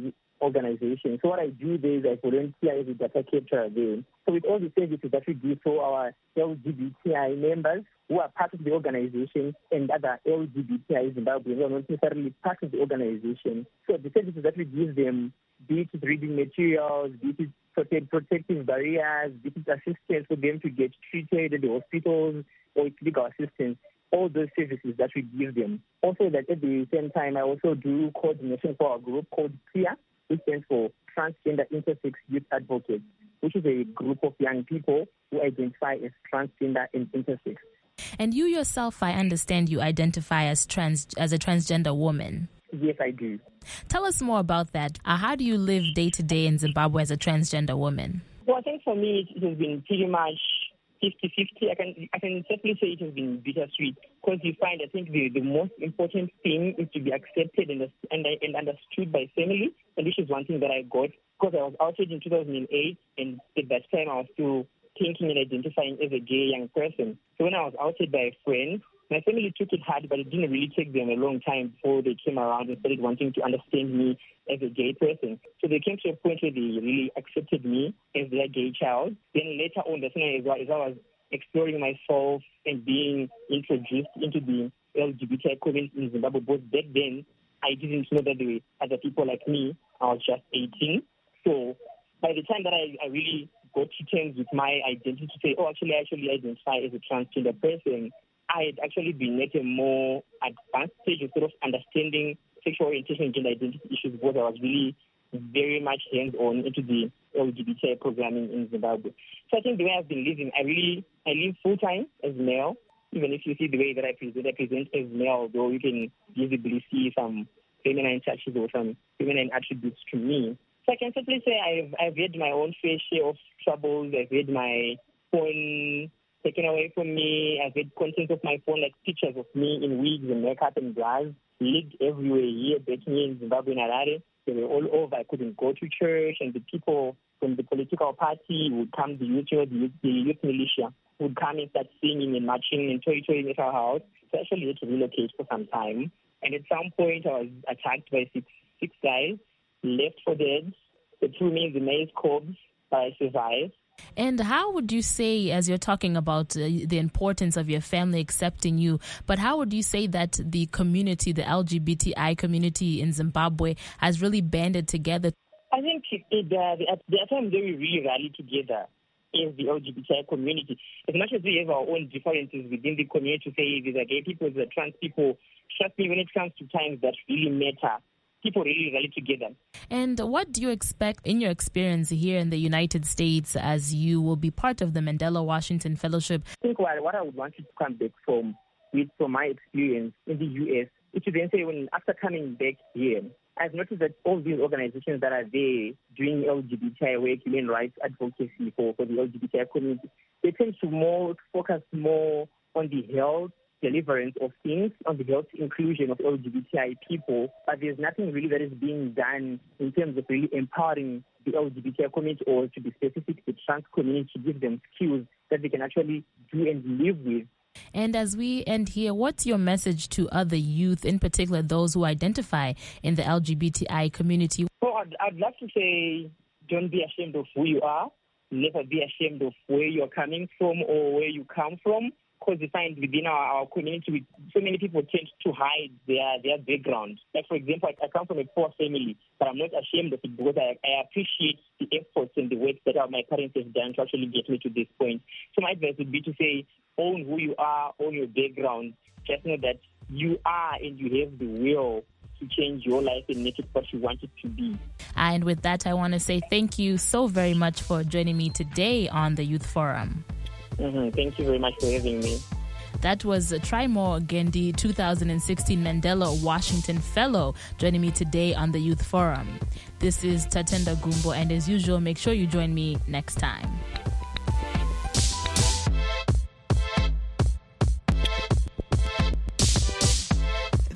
organization. So what I do there is I volunteer as a data capturer there. So with all the services that we do for our L G B T I members who are part of the organization and other L G B T I Zimbabweans who are not necessarily part of the organization. So the services that we give them, be it reading materials, be it protect, protective barriers, be it assistance for them to get treated at the hospitals or legal assistance, all those services that we give them. Also that at the same time, I also do coordination for a group called PRIA, which stands for Transgender Intersex Youth Advocates, which is a group of young people who identify as transgender and intersex. And you yourself, I understand you identify as trans as a transgender woman. Yes, I do. Tell us more about that. Uh, how do you live day to day in Zimbabwe as a transgender woman? Well, I think for me it has been pretty much fifty-fifty. I can I can certainly say it has been bittersweet because you find, I think, the, the most important thing is to be accepted and, and, and understood by family. And this is one thing that I got because I was outed in two thousand eight, and at that time I was still thinking and identifying as a gay young person. So when I was outed by a friend, my family took it hard, but it didn't really take them a long time before they came around and started wanting to understand me as a gay person. So they came to a point where they really accepted me as their gay child. Then later on, as I was exploring myself and being introduced into the L G B T I community in Zimbabwe, but back then, I didn't know that there were other people like me. I was just eighteen. So by the time that I, I really got to terms with my identity to say, oh, actually, I actually identify as a transgender person, I had actually been at a more advanced stage of sort of understanding sexual orientation and gender identity issues because I was really very much hands-on into the L G B T I programming in Zimbabwe. So I think the way I've been living, I really, I live full-time as male. Even if you see the way that I present, I present as male, though you can visibly see some feminine touches or some feminine attributes to me. So I can simply say I've, I've had my own fair share of troubles. I've had my phone taken away from me. I've had content of my phone, like pictures of me in wigs and makeup and bras, leaked everywhere here, back here in Zimbabwe and Harare. They were all over. I couldn't go to church, and the people from the political party would come, the youth, the youth, the youth militia would come and start singing and marching and toy-toying at our house. So I actually had to relocate for some time. And at some point, I was attacked by six, six guys, left for dead. They threw me in the maze corpse, but I survived. And how would you say, as you're talking about uh, the importance of your family accepting you, but how would you say that the community, the L G B T I community in Zimbabwe, has really banded together? I think it, it, uh, there are times where we really rally together as the L G B T I community. As much as we have our own differences within the community to say these are gay people, these are trans people, trust me, when it comes to times that really matter, people really rally together. And what do you expect in your experience here in the United States as you will be part of the Mandela Washington Fellowship? I think what, what I would want you to come back from, with from my experience in the U S, is to then say, when after coming back here, I've noticed that all these organizations that are there doing L G B T I work, human rights advocacy for, for the L G B T I community, they tend to more focus more on the health deliverance of things, on the health inclusion of L G B T I people, but there's nothing really that is being done in terms of really empowering the L G B T I community, or to be specific, the trans community, to give them skills that they can actually do and live with. And as we end here, what's your message to other youth, in particular those who identify in the L G B T I community? Well, I'd, I'd love to say, don't be ashamed of who you are. Never be ashamed of where you're coming from or where you come from. Because we find within our, our community, so many people tend to hide their, their background. Like, for example, I, I come from a poor family, but I'm not ashamed of it because I, I appreciate the efforts and the work that my parents have done to actually get me to this point. So my advice would be to say, own who you are, own your background. Just know that you are and you have the will to change your life and make it what you want it to be. And with that, I want to say thank you so very much for joining me today on the Youth Forum. Mm-hmm. Thank you very much for having me. That was Trimore Gendi, two thousand sixteen Mandela Washington Fellow, joining me today on the Youth Forum. This is Tatenda Gumbo, and as usual, make sure you join me next time.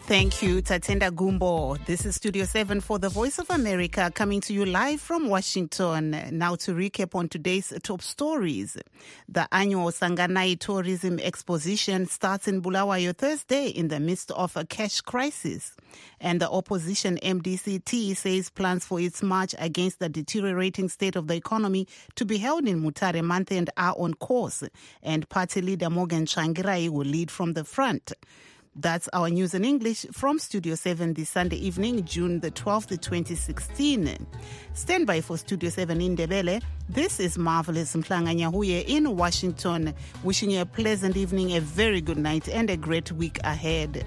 Thank you, Tatenda Gumbo. This is Studio seven for the Voice of America, coming to you live from Washington. Now to recap on today's top stories. The annual Sanganai Tourism Exposition starts in Bulawayo Thursday in the midst of a cash crisis. And the opposition M D C T says plans for its march against the deteriorating state of the economy to be held in Mutare month-end are on course. And party leader Morgan Tsvangirai will lead from the front. That's our news in English from Studio seven this Sunday evening, June the twelfth, twenty sixteen. Stand by for Studio seven in Ndebele. This is Marvelous Mhlanganyahuye in Washington, wishing you a pleasant evening, a very good night, and a great week ahead.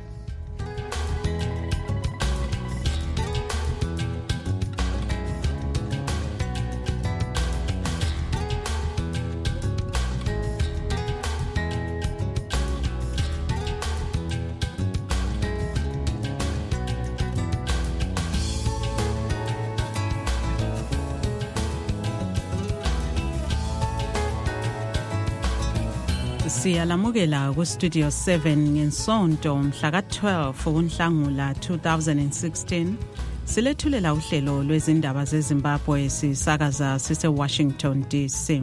Siyalamukela ku Studio seven ngensonto mhla ka twelve uNhlangula two thousand sixteen. Silethulela uhlelo lwezindaba zeZimbabwe sisakaza sise Washington D C.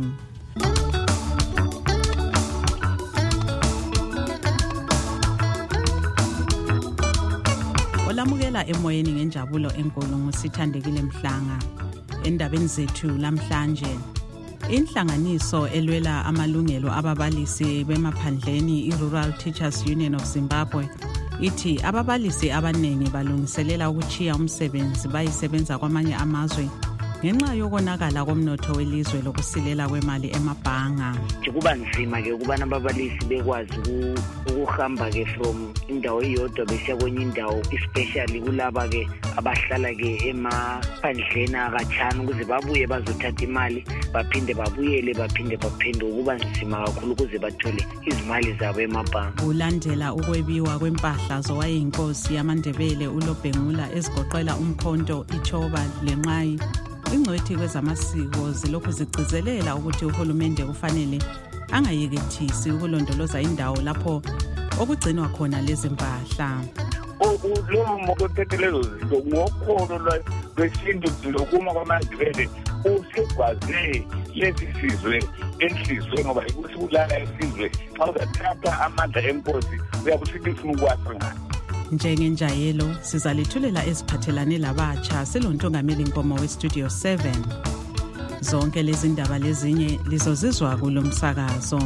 Olamukela emoyeni ngenjabulo enkulu ngusithandekile Mhlanga. Endabeni zethu lamhlanje, inhlanganiso elwela amalungelo ababalisi bemaphandleni i-Rural Teachers Union of Zimbabwe ithi ababalisi abanengi balungiselela ukuchiya umsebenzi bayisebenza kwamanye amazwe ngenxa yokonakala komnotho welizwe lokusilela kwemali emabhanga. Kuba nzima ke ukubana ababalisi bekwazi ukuhamba ke from indawo iyodwa besiya kwenye indawo, especially kulaba ke abahlala ke emaphandleni akatshana ukuze babuye bazothatha imali baphinde babuyele baphinde baphenduke. Kuba nzima kakhulu ukuze bathole izimali zabo emabhanga. Ulandela ukwebiwa kwempahla zowayinkosi yamaNdebele uLobhengula ezigoqela umkhonto, ichoba lenqayi, ingcwethi kwezamasiko zilokhu zigcizelela ukuthi uhulumende kufanele angayekethisi ukulondoloza indawo lapho okugcinwa khona lezi mpahla. Lo mokothethe lezo zinto ngokholo lwesintu lokuma kwamaNdebele usegwaze lesi sizwe enhlizwe ngoba ikusikulala esizwe xa uzathatha amandla enkosi uyakusithi ufuna ukwasa ngani. Njengenjayelo sizalithulela eziphathelane labatsha silontongameli Nkomo we Studio seven. Zonke lezi ndaba lezinye lizozizwa kulo msakazo.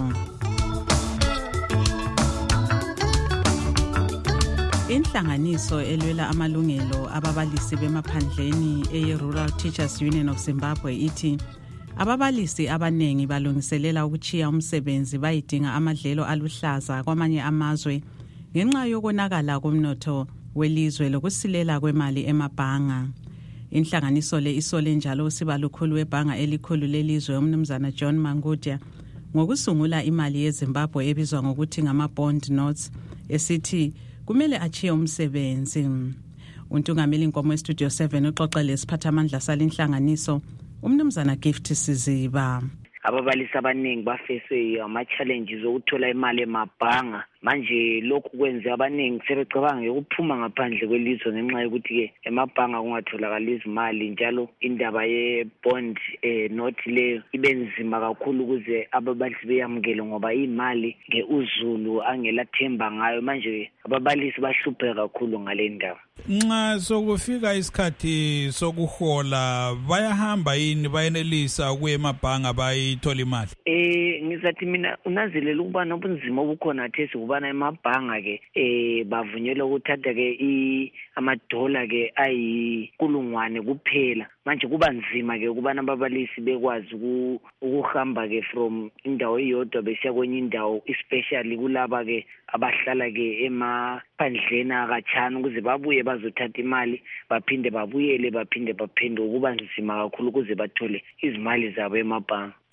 Inhlanganiso elwela amalungelo ababalisi bemaphandleni eye-Rural Teachers Union of Zimbabwe ithi ababalisi abanengi balungiselela ukuchiya umsebenzi bayidinga amadlelo aluhlaza kwamanye amazwe ngenxa yokonakala komnotho welizwe lokusilela kwemali emabhanga. Inhlanganiso le isole njalo usibalukhulu webhanga elikhulu lelizwe umnumzana John Mangudya ngokusungula imali yeZimbabwe ebizwa ngokuthi ngama-bond notes esithi kumele achiye umsebenzi. Untungameli Nkomo Studio seven uxoxele isiphathamandla salinhlanganiso umnumzana Gift Siziba. Ababalisi abaningi bafese ama-challenges okuthola imali emabhanga. Manje lokhu kwenze abaningi sebecabanga ukuphuma ngaphandle kwelizwe ngenxa yokuthi ke emabhanga kungatholakala izimali, njalo indaba ye-bond eh, note leyo ibe nzima kakhulu ukuze ababalisi beyamukele ngoba imali ngeuzulu angelathemba ngayo. Manje ababalisi bahlupheka kakhulu ngale ndaba. Nxa sokufika isikhathi sokuhola bayahamba yini bayenelisa kuye emabhanga bayithola imali? Eh ngizathi mina unazelela ukuba nobunzima obukhona thesi ubana emabhanga ke eh bavunyelwa ukuthatha ke i amadola ke ayikulungwane kuphela. Manje kuba nzima ke ukubana ababalisi bekwazi ukuhamba ke from indawo iyodwa besiya kwenye indawo, especially kulaba ke abahlala ke emaphandleni akatshana ukuze babuye bazothatha imali baphinde babuyele baphinde baphenduke. Kuba nzima kakhulu ukuze bathole izimali zabo emabhanga.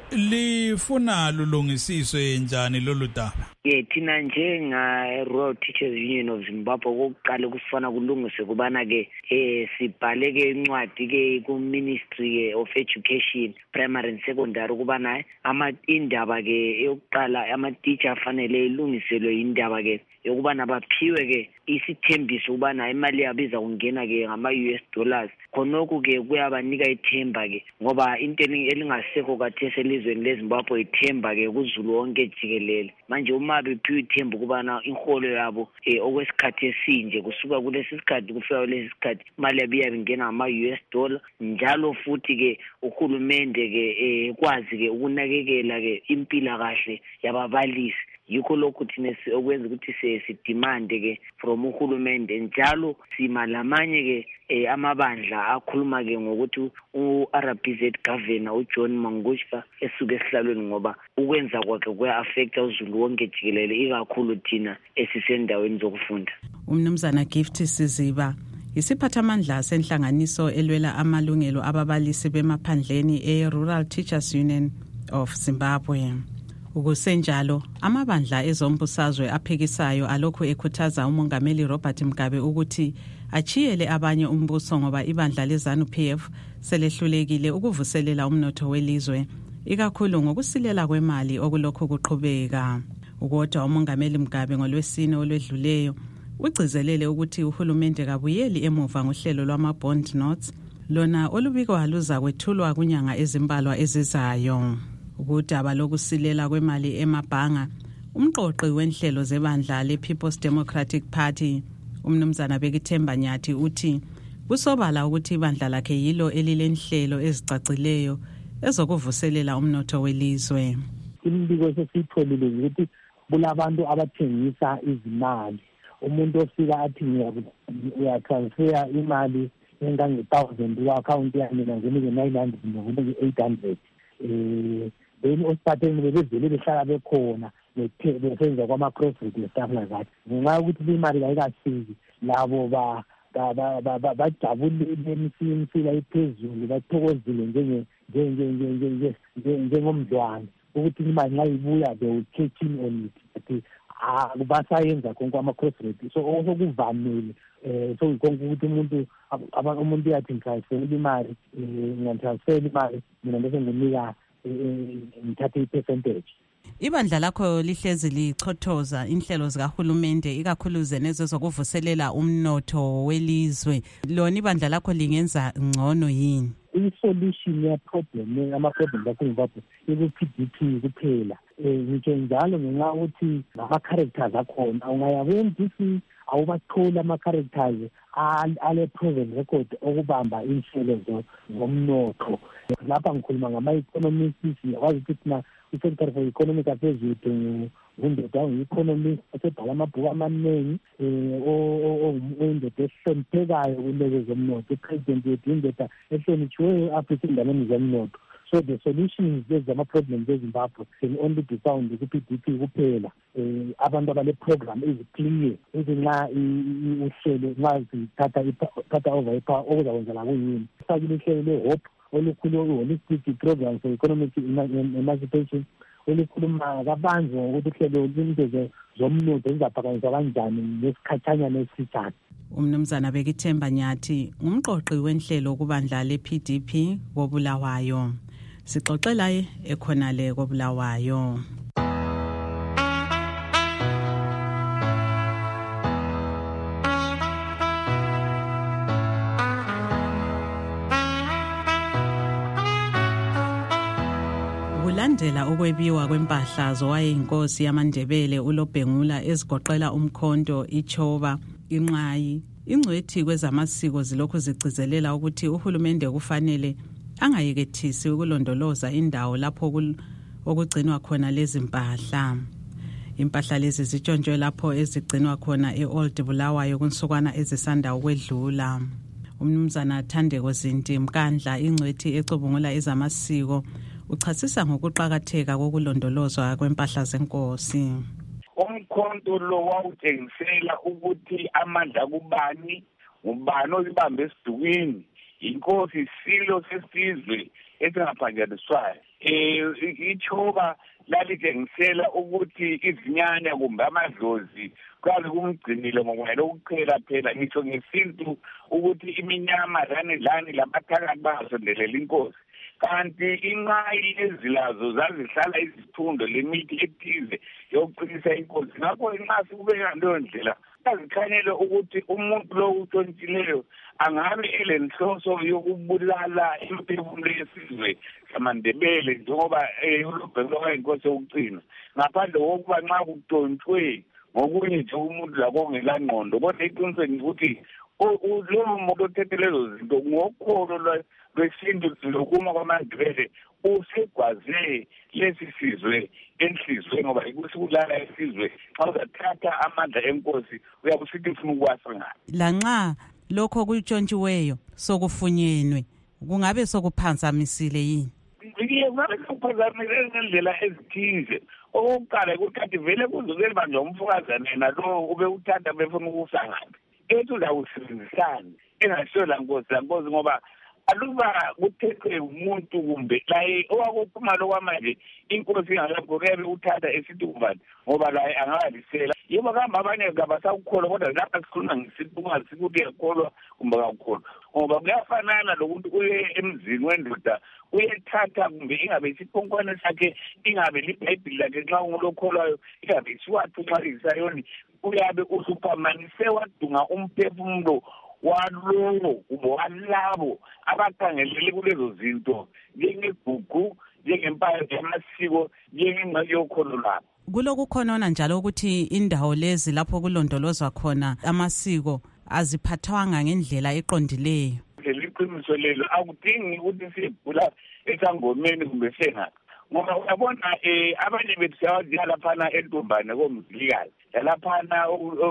lifuna lulungisiswe njani lolu daba? Ye thina njenga Rural Teachers Union of Zimbabwe kokuqala kufana kulungiswe kubana ke eh sibhale ke incwadi ke ku Ministry ke of Education Primary and Secondary kubana ama indaba ke yokuqala ama teacher afanele ilungiselwe indaba ke yokubana baphiwe ke isithembiso ubana imali yabiza kungena ke ngama U S dollars khonoko ke kuyabanika ithemba ke ngoba into elingasekho kathese elizweni leZimbabwe ithemba ke kuZulu wonke jikelele manje uma bephiwe ithemba kubana iholo yabo eh okwesikhathi esinje kusuka kulesi sikhathi kufika kulesi sikhathi imali yabiya ingena ngama U S dollar njalo futhi ke uhulumende ke eh kwazi ke ukunakekela ke impila kahle yababalisi yikho lokho thina okwenza ukuthi sidimande ke from uhulumende njalo simalamanye ke eh, amabandla akhuluma ke ngokuthi u-R B Z governor uJohn Mangushka esuke esihlalweni ngoba ukwenza kwakhe kuya-affecta uZulu wonke jikelele ikakhulu thina esisendaweni zokufunda. Umnumzana Gift Siziba isiphathamandla senhlanganiso elwela amalungelo ababalisi bemaphandleni e-Rural Teachers Union of Zimbabwe. Ukusenjalo amabandla ezombusazwe aphikisayo alokhu ekhuthaza umongameli Robert Mugabe ukuthi achiyele abanye umbuso ngoba ibandla leZANU-P F selehlulekile ukuvuselela umnotho welizwe ikakhulu ngokusilela kwemali okulokhu kuqhubeka. Ukodwa umongameli Mugabe ngolwesine olwedluleyo ugcizelele ukuthi uhulumende kabuyeli emuva ngohlelo lwama-bond notes lona olubikwa luza kwethulwa kunyanga ezimbalwa ezizayo. Ukudaba lokusilela kwemali emabhanga umqoqi wenhlelo zebandla le-People's Democratic Party umnumzana Bekithemba Nyathi uthi kusobala ukuthi ibandla lakhe yilo elilenhlelo ezicacileyo ezokuvuselela umnotho welizwe. Imbiko sesitholile ukuthi kulabantu abathengisa izimali umuntu ofika athi uyatransfer imali engange thousand ku-account yami nangenike nine hundred nokunike eight hundred eh then osiphatheni bebevele behlala bekhona besenza kwama-crossroad stuff like that ngenxa yokuthi imali kayikafiki labo bajabulile imsila iphezulu bathokozile njengomdlwane ukuthi imali nxa ibuya they will catch in on it but basayenza konke ama-crossroad so okuvamile um so ikonke ukuthi umuntu umuntu uyathi ngitransfera imali um ngiyatransfera imali mina bese nginika ngithathe i-percentage. Ibandla lakho lihlezi lichothoza inhlelo zikahulumende ikakhulu zenezo zokuvuselela umnotho welizwe. Lona ibandla lakho lingenza ngcono yini? I-solution ye-problem ama-problem laseZimbabwe iku-P D P kuphela. Um ngitsho njalo ngenxa yokuthi ama-characters akhona ungaya kwe-M D C awubatholi ama-characters ale-proven record okubamba inhlelo zomnotho. Lapha ngikhuluma ngama-economists yakwazi ukuthi thina i-Center for Economic Affairs yethu undoda ungu-economist osebhala amabhuku amaningi um oyindoda ehloniphekayo kulezi zomnotho. I-president yethu indoda ehlonitshiweyo apha ezindaweni zomnotho. So the solutions lezi zama-problems eZimbabwe can only be found ku-P D P kuphela. Um abantu abale-program eziclear ezinxa uhlelo nxa zithatha over ipower okuzakwenzela kuyini. Fakile uhlelo le-hope olukhulu holistic program for economic emancipation olukhuluma kabanzi ngokuthi uhlelo into zomnotho zizaphakamisa kanjani ngesikhathanyana esifitshane. Umnumzana Bekithemba Nyathi ngumqoqi wenhlelo kubandla le-P D P koBulawayo. Sixoxela ekhonale koBulawayo. Kulandela ukwebiwa kwempahla zowayeyinkosi yamaNdebele uLobhengula ezigoqela umkhonto, ichoba, inqayi, ingcwethi kwezamasiko zilokhu zigcizelela ukuthi uhulumende kufanele angayekethisi ukulondoloza indawo lapho okugcinwa khona lezi mpahla. Impahla lezi zitshontshwe lapho ezigcinwa khona e-Old Bulawayo kunsukwana ezisanda ukwedlula. Umnumzana Thandeko Zinti Mkandla ingcwethi ecubungula ezamasiko uchasisa ngokuqhakatheka kokulondolozwa kwempahla zenkosi. Umkhonto lo wawutshengisela ukuthi amandla kubani, ubani olibambe esidukwini, inkosi isilo sesizwe esingaphanjaniswayo. eh ichoba lalitshengisela ukuthi izinyanya kumbe amadlozi kwazi kumgcinile ngokwena ukuphela phela ngisho ngesintu ukuthi iminyama lani lani lamathakathi basondelela inkosi kanti inqayi ezilazo zazihlala izithundo lemithi ethize yokuqinisa inkosi ngakho inxa sikubeka leyo ndlela azikhanyele ukuthi umuntu lo utshontsheleyo angabe elenhloso yokubulala imphefumulo yesizwe samaNdebele njengoba ulobheko kayinkosi yokucina ngaphandle kokuba nxa kutontshwe ngokunye nje umuntu lakongela ngqondo kodwa iqiniso ukuthi lo muntu othethe lezo zinto ngokholo lwesintu lokuma kwamaNdebele usegwaze lesi sizwe enhlizwe ngoba ikusikulala isizwe xa uzathatha amandla enkosi uyabusithi ufuna ukwasa ngayo lanxa lokho kutshontshiweyo sokufunyenwe kungabe sokuphazamisile yini iye kungabe sokuphazamisile ngendlela ezithize okokuqala ukuthi kanti vele kuzokele manje umfukazana yena lo ube uthanda befuna ukusa ngapi ethi uzawusebenzisana engasiyo la nkosi la nkosi ngoba aluba kuthethwe umuntu kumbe laye owakuphuma lokwamanje inkosi ingalapho kuyabe uthatha esithi kubani ngoba laye angabalisela yebo kamba abanye kabasakukholwa kodwa lapha sikhuluma ngesithi kungazi ukuthi uyakholwa kumbe akakholwa ngoba kuyafanana lokuthi uye emzini wendoda uyethatha kumbe ingabe isiphonkwane sakhe ingabe libhayibhili lakhe nxa ungulokholwayo ingabe isiwathu nxa isayoni uyabe usuphamanise wadunga umphefumulo walowo kumbe walabo abakhangelele kulezo zinto njengegugu njengempahla yamasiko njengengxenye yokholo lwabo kulokukhonona njalo ukuthi indawo lezi lapho kulondolozwa khona amasiko aziphathwanga ngendlela eqondileyo liqiniso lelo akudingi ukuthi sibhula esangomeni kumbe sengaphi ngoba uyabona eh abanye bethu siyawaziya laphana entombane komzilikazi laphana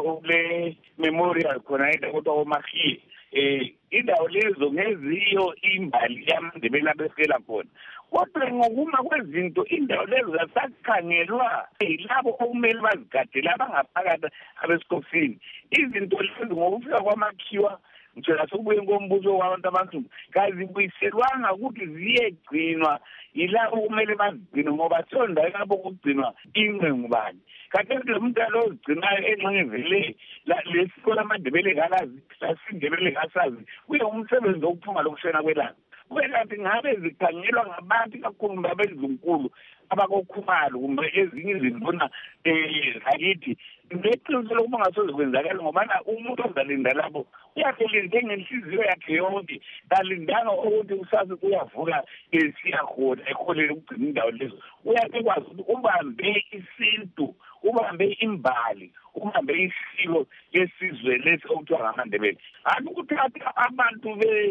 okule memorial khona into kodwa omahiye eh indawo lezo ngeziyo imbali yamaNdebele abesela khona kodwa ngokuma kwezinto indawo lezo zasakhangelwa yilabo okumele bazigadele abangaphakathi abesikofini izinto lezi ngokufika kwamakhiwa nje lasubuye ngombuzo wabantu abantu kazibuyiselwanga ukuthi ziyegcinwa yilabo kumele bazigcine ngoba sonda lapho kugcinwa inqengu bani kanti lo muntu lo ugcinayo enxenye vele lesiko lamaNdebele kalazi lasindebele kasazi kuye umsebenzi wokuphuma lokushena kwelanga kwelanti ngabe zikhangelwa ngabantu kakhulu babezinkulu abakokhumalo kumbe ezinye izinduna eh hakithi ngeqiniso lokuba ngasoze kwenzakala ngoba umuntu ozalinda lapho uyaselinda ngenhliziyo yakhe yonke kalindanga ukuthi usazi uyavuka esiyakhona ekholele ukugcina indawo lezo uyakwazi ukuthi ubambe isintu ubambe imbali ubambe isiko lesizwe lesi okuthiwa ngamaNdebele hayi ukuthatha abantu be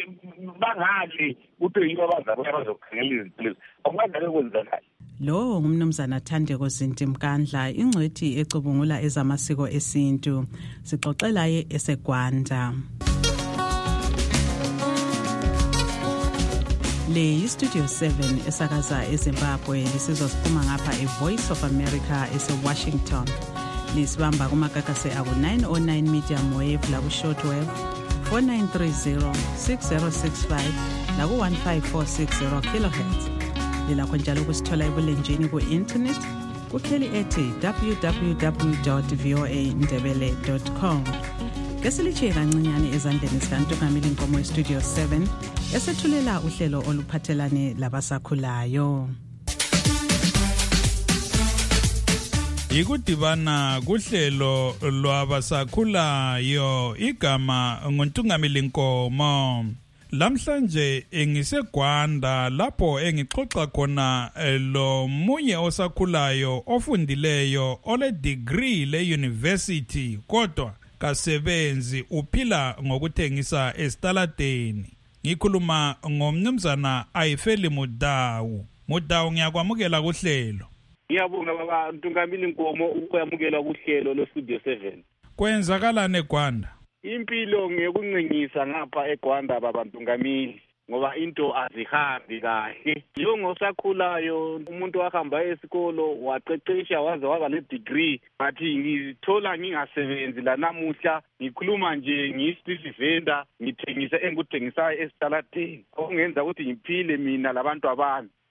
bangali ukuthi yibo abazabuya bazokhangela izinto lezi akwazi ukwenzakala lo ngumnumzana Thandeko Zinti Mkandla ingcwethi ecubungula ezamasiko esintu sixoxela ye eseGwanda le Studio seven esakaza eZimbabwe lisizosiphuma ngapha eVoice of America eseWashington lisibamba kumakakase aku nine oh nine medium wave laku shortwave four nine three zero six zero six five laku one five four six zero kilohertz lilakho njalo kusithola ebulenjini ku-internet kukheli ethi w w w dot voa ndebele dot com Kesilichiye kancinyane ezandleni zikaNtungameli Nkomo eStudio seven esethulela uhlelo oluphathelane labasakhulayo. Ikudibana kuhlelo lwabasakhulayo igama nguNtungameli Nkomo. Lamhlanje engiseGwanda lapho engixoxa khona lo munye osakhulayo ofundileyo ole degree le university kodwa kasebenzi uphila ngokuthengisa esitaladeni. Ngikhuluma ngomnumzana Ayifeli Mudawu. Mudawu ngiyakwamukela kuhlelo. Ngiyabonga baba Ntungameli Nkomo ukwamukela kuhlelo lo Studio seven. Kwenzakalani eGwanda? Impilo ngekuncenyisa ngapha eGwanda baba Ntungameli ngoba into azihambi kahle. Njengosakhulayo umuntu wahamba esikolo waqeqesha waze waba le degree bathi ngithola ngingasebenzi la namuhla ngikhuluma nje ngiyistreet vendor ngithengisa engikuthengisayo esitaladeni okungenza ukuthi ngiphile mina labantu abami.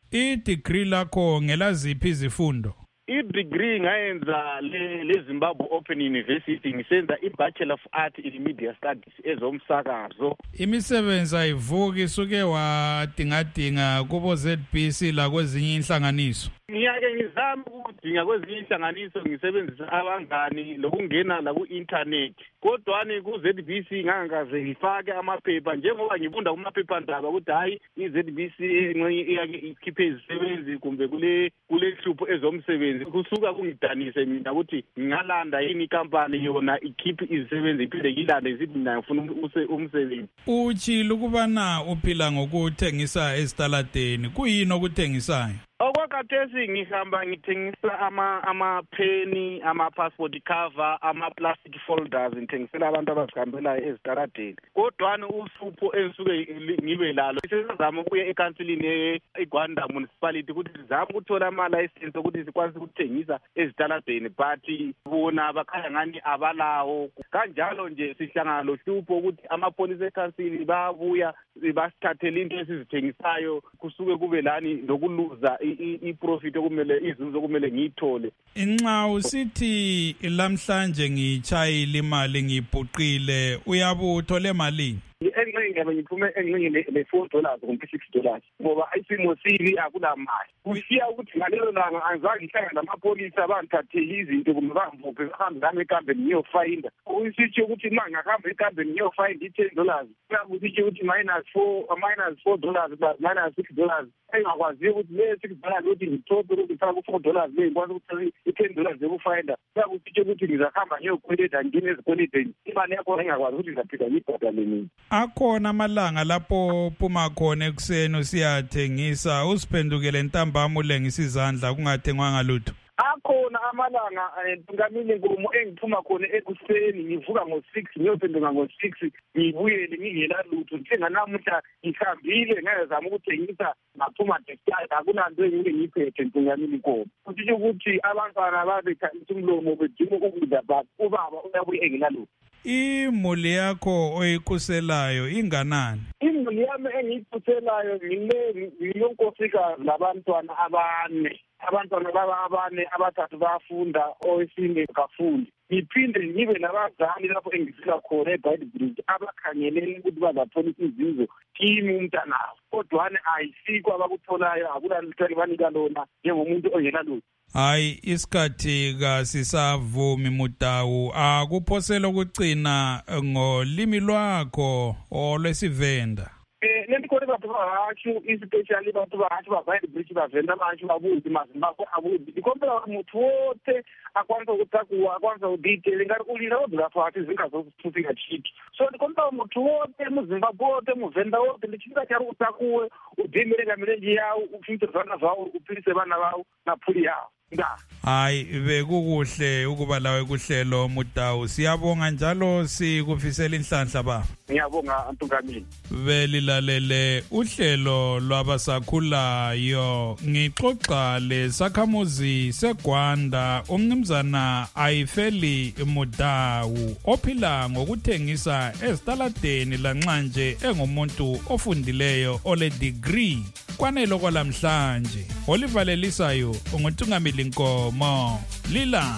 I-degree lakho ngelaziphi izifundo? I-degree ngayenza le-Zimbabwe Open University, ngisenza i-Bachelor of Art in Media Studies ezomsakazo. Imisebenzi ayivuki isuke wadingadinga kubo Z B C la kwezinye inhlanganiso. Ngiyake ngizama ukudinga kwezinye inhlanganiso ngisebenzisa abangani lokungena la ku-internet. Kodwani ku-Z B C ngangikaze ngifake amaphepha njengoba ngifunda kumaphephandaba ukuthi hayi i-Z B C iyake ikhiphe izisebenzi kumbe kule kule hlupho ezomsebenzi. Kusuka kungidanise mina ukuthi ngingalanda yini ikampani yona ikhiphe izisebenzi iphinde ngilande zithi mina ngifuna umsebenzi. Utshilo ukubana uphila ngokuthengisa ezitaladeni, kuyini okuthengisayo? Okwakhathesi ngihamba ngithengisa ama amapheni, ama-passport cover, ama-plastic folders, ngithengisela abantu abazihambelayo ezitaradeni. Kodwani uhlupho engisuke ngibe lalo sesizama ukuya ekansilini eGwanda municipality ukuthi sizame ukuthola ama-license ukuthi sikwazi ukuthengisa ezitaradeni, but bona bakhanya ngani abalawo. Kanjalo nje sihlangana lohlupho ukuthi amapolice ekansili bayabuya basithathele into esizithengisayo kusuke kube lani nokuluza i-profit okumele izuzo okumele ngiyithole. Inxa usithi lamhlanje ngitshayile imali ngibhuqile uyabe uthole malini? Engxenye ngabe ngiphume engxenye le-four dollars kumbe six dollars ngoba isimo sibi akulamali. Kushiya ukuthi ngalelo langa angizange ngihlangana namapolisa abangithathele izinto kumbe bangibophe bahambe nami ekambeni ngiyofayinda. Usitsho ukuthi ma ngahamba ekambeni ngiyofayinda i-ten dollars kusitsho ukuthi minus four minus four dollars minus six dollars engakwaziyo ukuthi le six dollars ukuthi ngithope ukuthi ngifaka ku-four dollars le ngikwazi ukuthi i-ten dollars zekufayinda. Kusitsho ukuthi ngizahamba ngiyokweleda ngine ezikweledeni imali yakhona engakwazi ukuthi ngizaphinda ngiyibhadale mina. Akhona amalanga lapho phuma khona ekuseni usiyathengisa usiphendukele ntambama ulengisa izandla kungathengwanga lutho? Akhona amalanga ngamini nkomo engiphuma khona ekuseni ngivuka ngo-six ngiyophenduka ngo-six ngibuyele ngingela lutho njenganamuhla ngihambile ngayezama ukuthengisa ngaphuma desitali akunanto engike ngiyiphethe ngamini nkomo. Kusho ukuthi abantwana babekhalisa umlomo bedinga ukudla but ubaba uyabuye engela lutho. Imuli yakho oyikuselayo inganani? Imuli yami engiyikuselayo ngile ngiyonkosikazi labantwana abane. Abantwana baba abane abathathu bayafunda oyesine kafundi. Ngiphinde ngibe nabazali lapho engisika khona eBhayibheli abakhangelele ukuthi bazathola izinzo kimi umntanawo. Kodwana ayisikho abakutholayo akulalutho banika lona njengomuntu ongela lutho. Hayi isikhathi kasisavumi Mutawu akuphosela ukugcina ngolimi lwakho olwesivenda. Eh lendikhona abantu bahashu especially abantu bahashu baBhayibheli bavenda manje babuzi mazimbabwe abuzi ikompela umuntu wonke akwanza ukutakuwa akwanza udetail ngari kulira odlafa athi zingazokufika chiki. So ikompela umuntu wonke muzimbabwe wonke muvenda wonke ndichika chari utakuwe udimire ngamilenji yawo ufite zana zawo uphilise bana bawo naphuli yawo. Hayi bekukuhle ukuba lawe kuhlelo Mutawu, siyabonga njalo sikufisela inhlanhla ba. Ngiyabonga Ntungamini. Belilalele uhlelo lwabasakhulayo ngixoxa lesakhamuzi seGwanda umnumzana Ayifeli Mutawu ophila ngokuthengisa ezitaladeni lanxanje engumuntu ofundileyo ole degree kwanelo kwalamhlanje. Olivalelisayo unguNtungamili Nkomo Lila.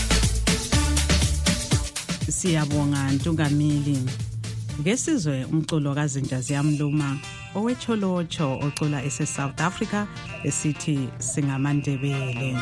Siyabonga Ntungamili. Ngesizwe umculo kaZinja Ziyamluma owecholocho ocula ese South Africa esithi singamandebele.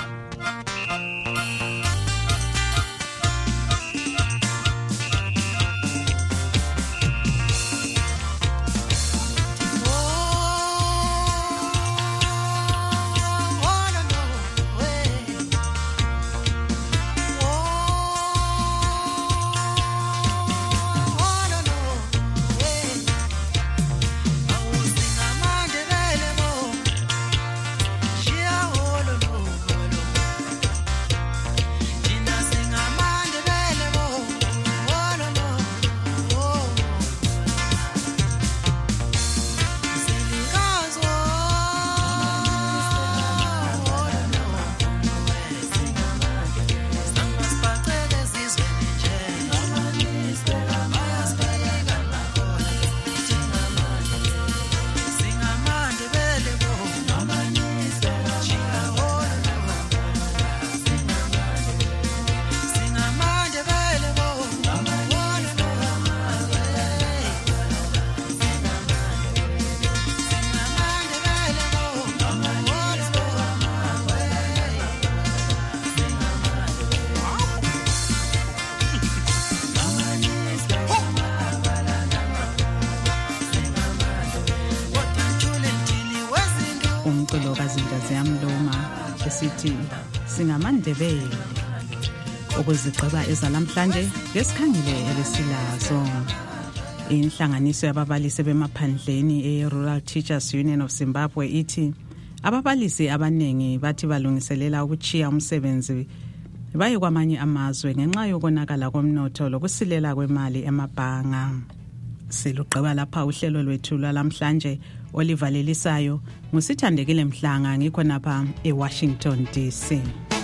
singamandebele. Ukuzigqiba ezalamhlanje ngesikhangile elesilazo. Inhlanganiso yababalisi bemaphandleni e-Rural Teachers Union of Zimbabwe ithi ababalisi abanengi bathi balungiselela ukuchiya umsebenzi baye kwamanye amazwe ngenxa yokonakala komnotho lokusilela kwemali emabhanga. Siluqaba lapha uhlelo lwethu lwalamhlanje olivalelisayo ngusithandekile Mhlanga ngikho napha eWashington D C.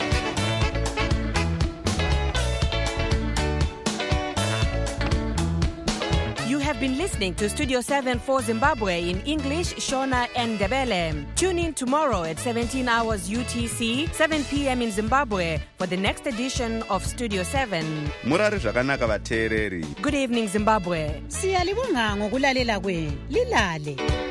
Been listening to Studio seven for Zimbabwe in English, Shona and Ndebele. Tune in tomorrow at seventeen hours U T C, seven p.m. in Zimbabwe for the next edition of Studio seven. Murari zvakanaka vateereri. Good evening, Zimbabwe. Siyalibonga ngokulalela kwenu. Lilale.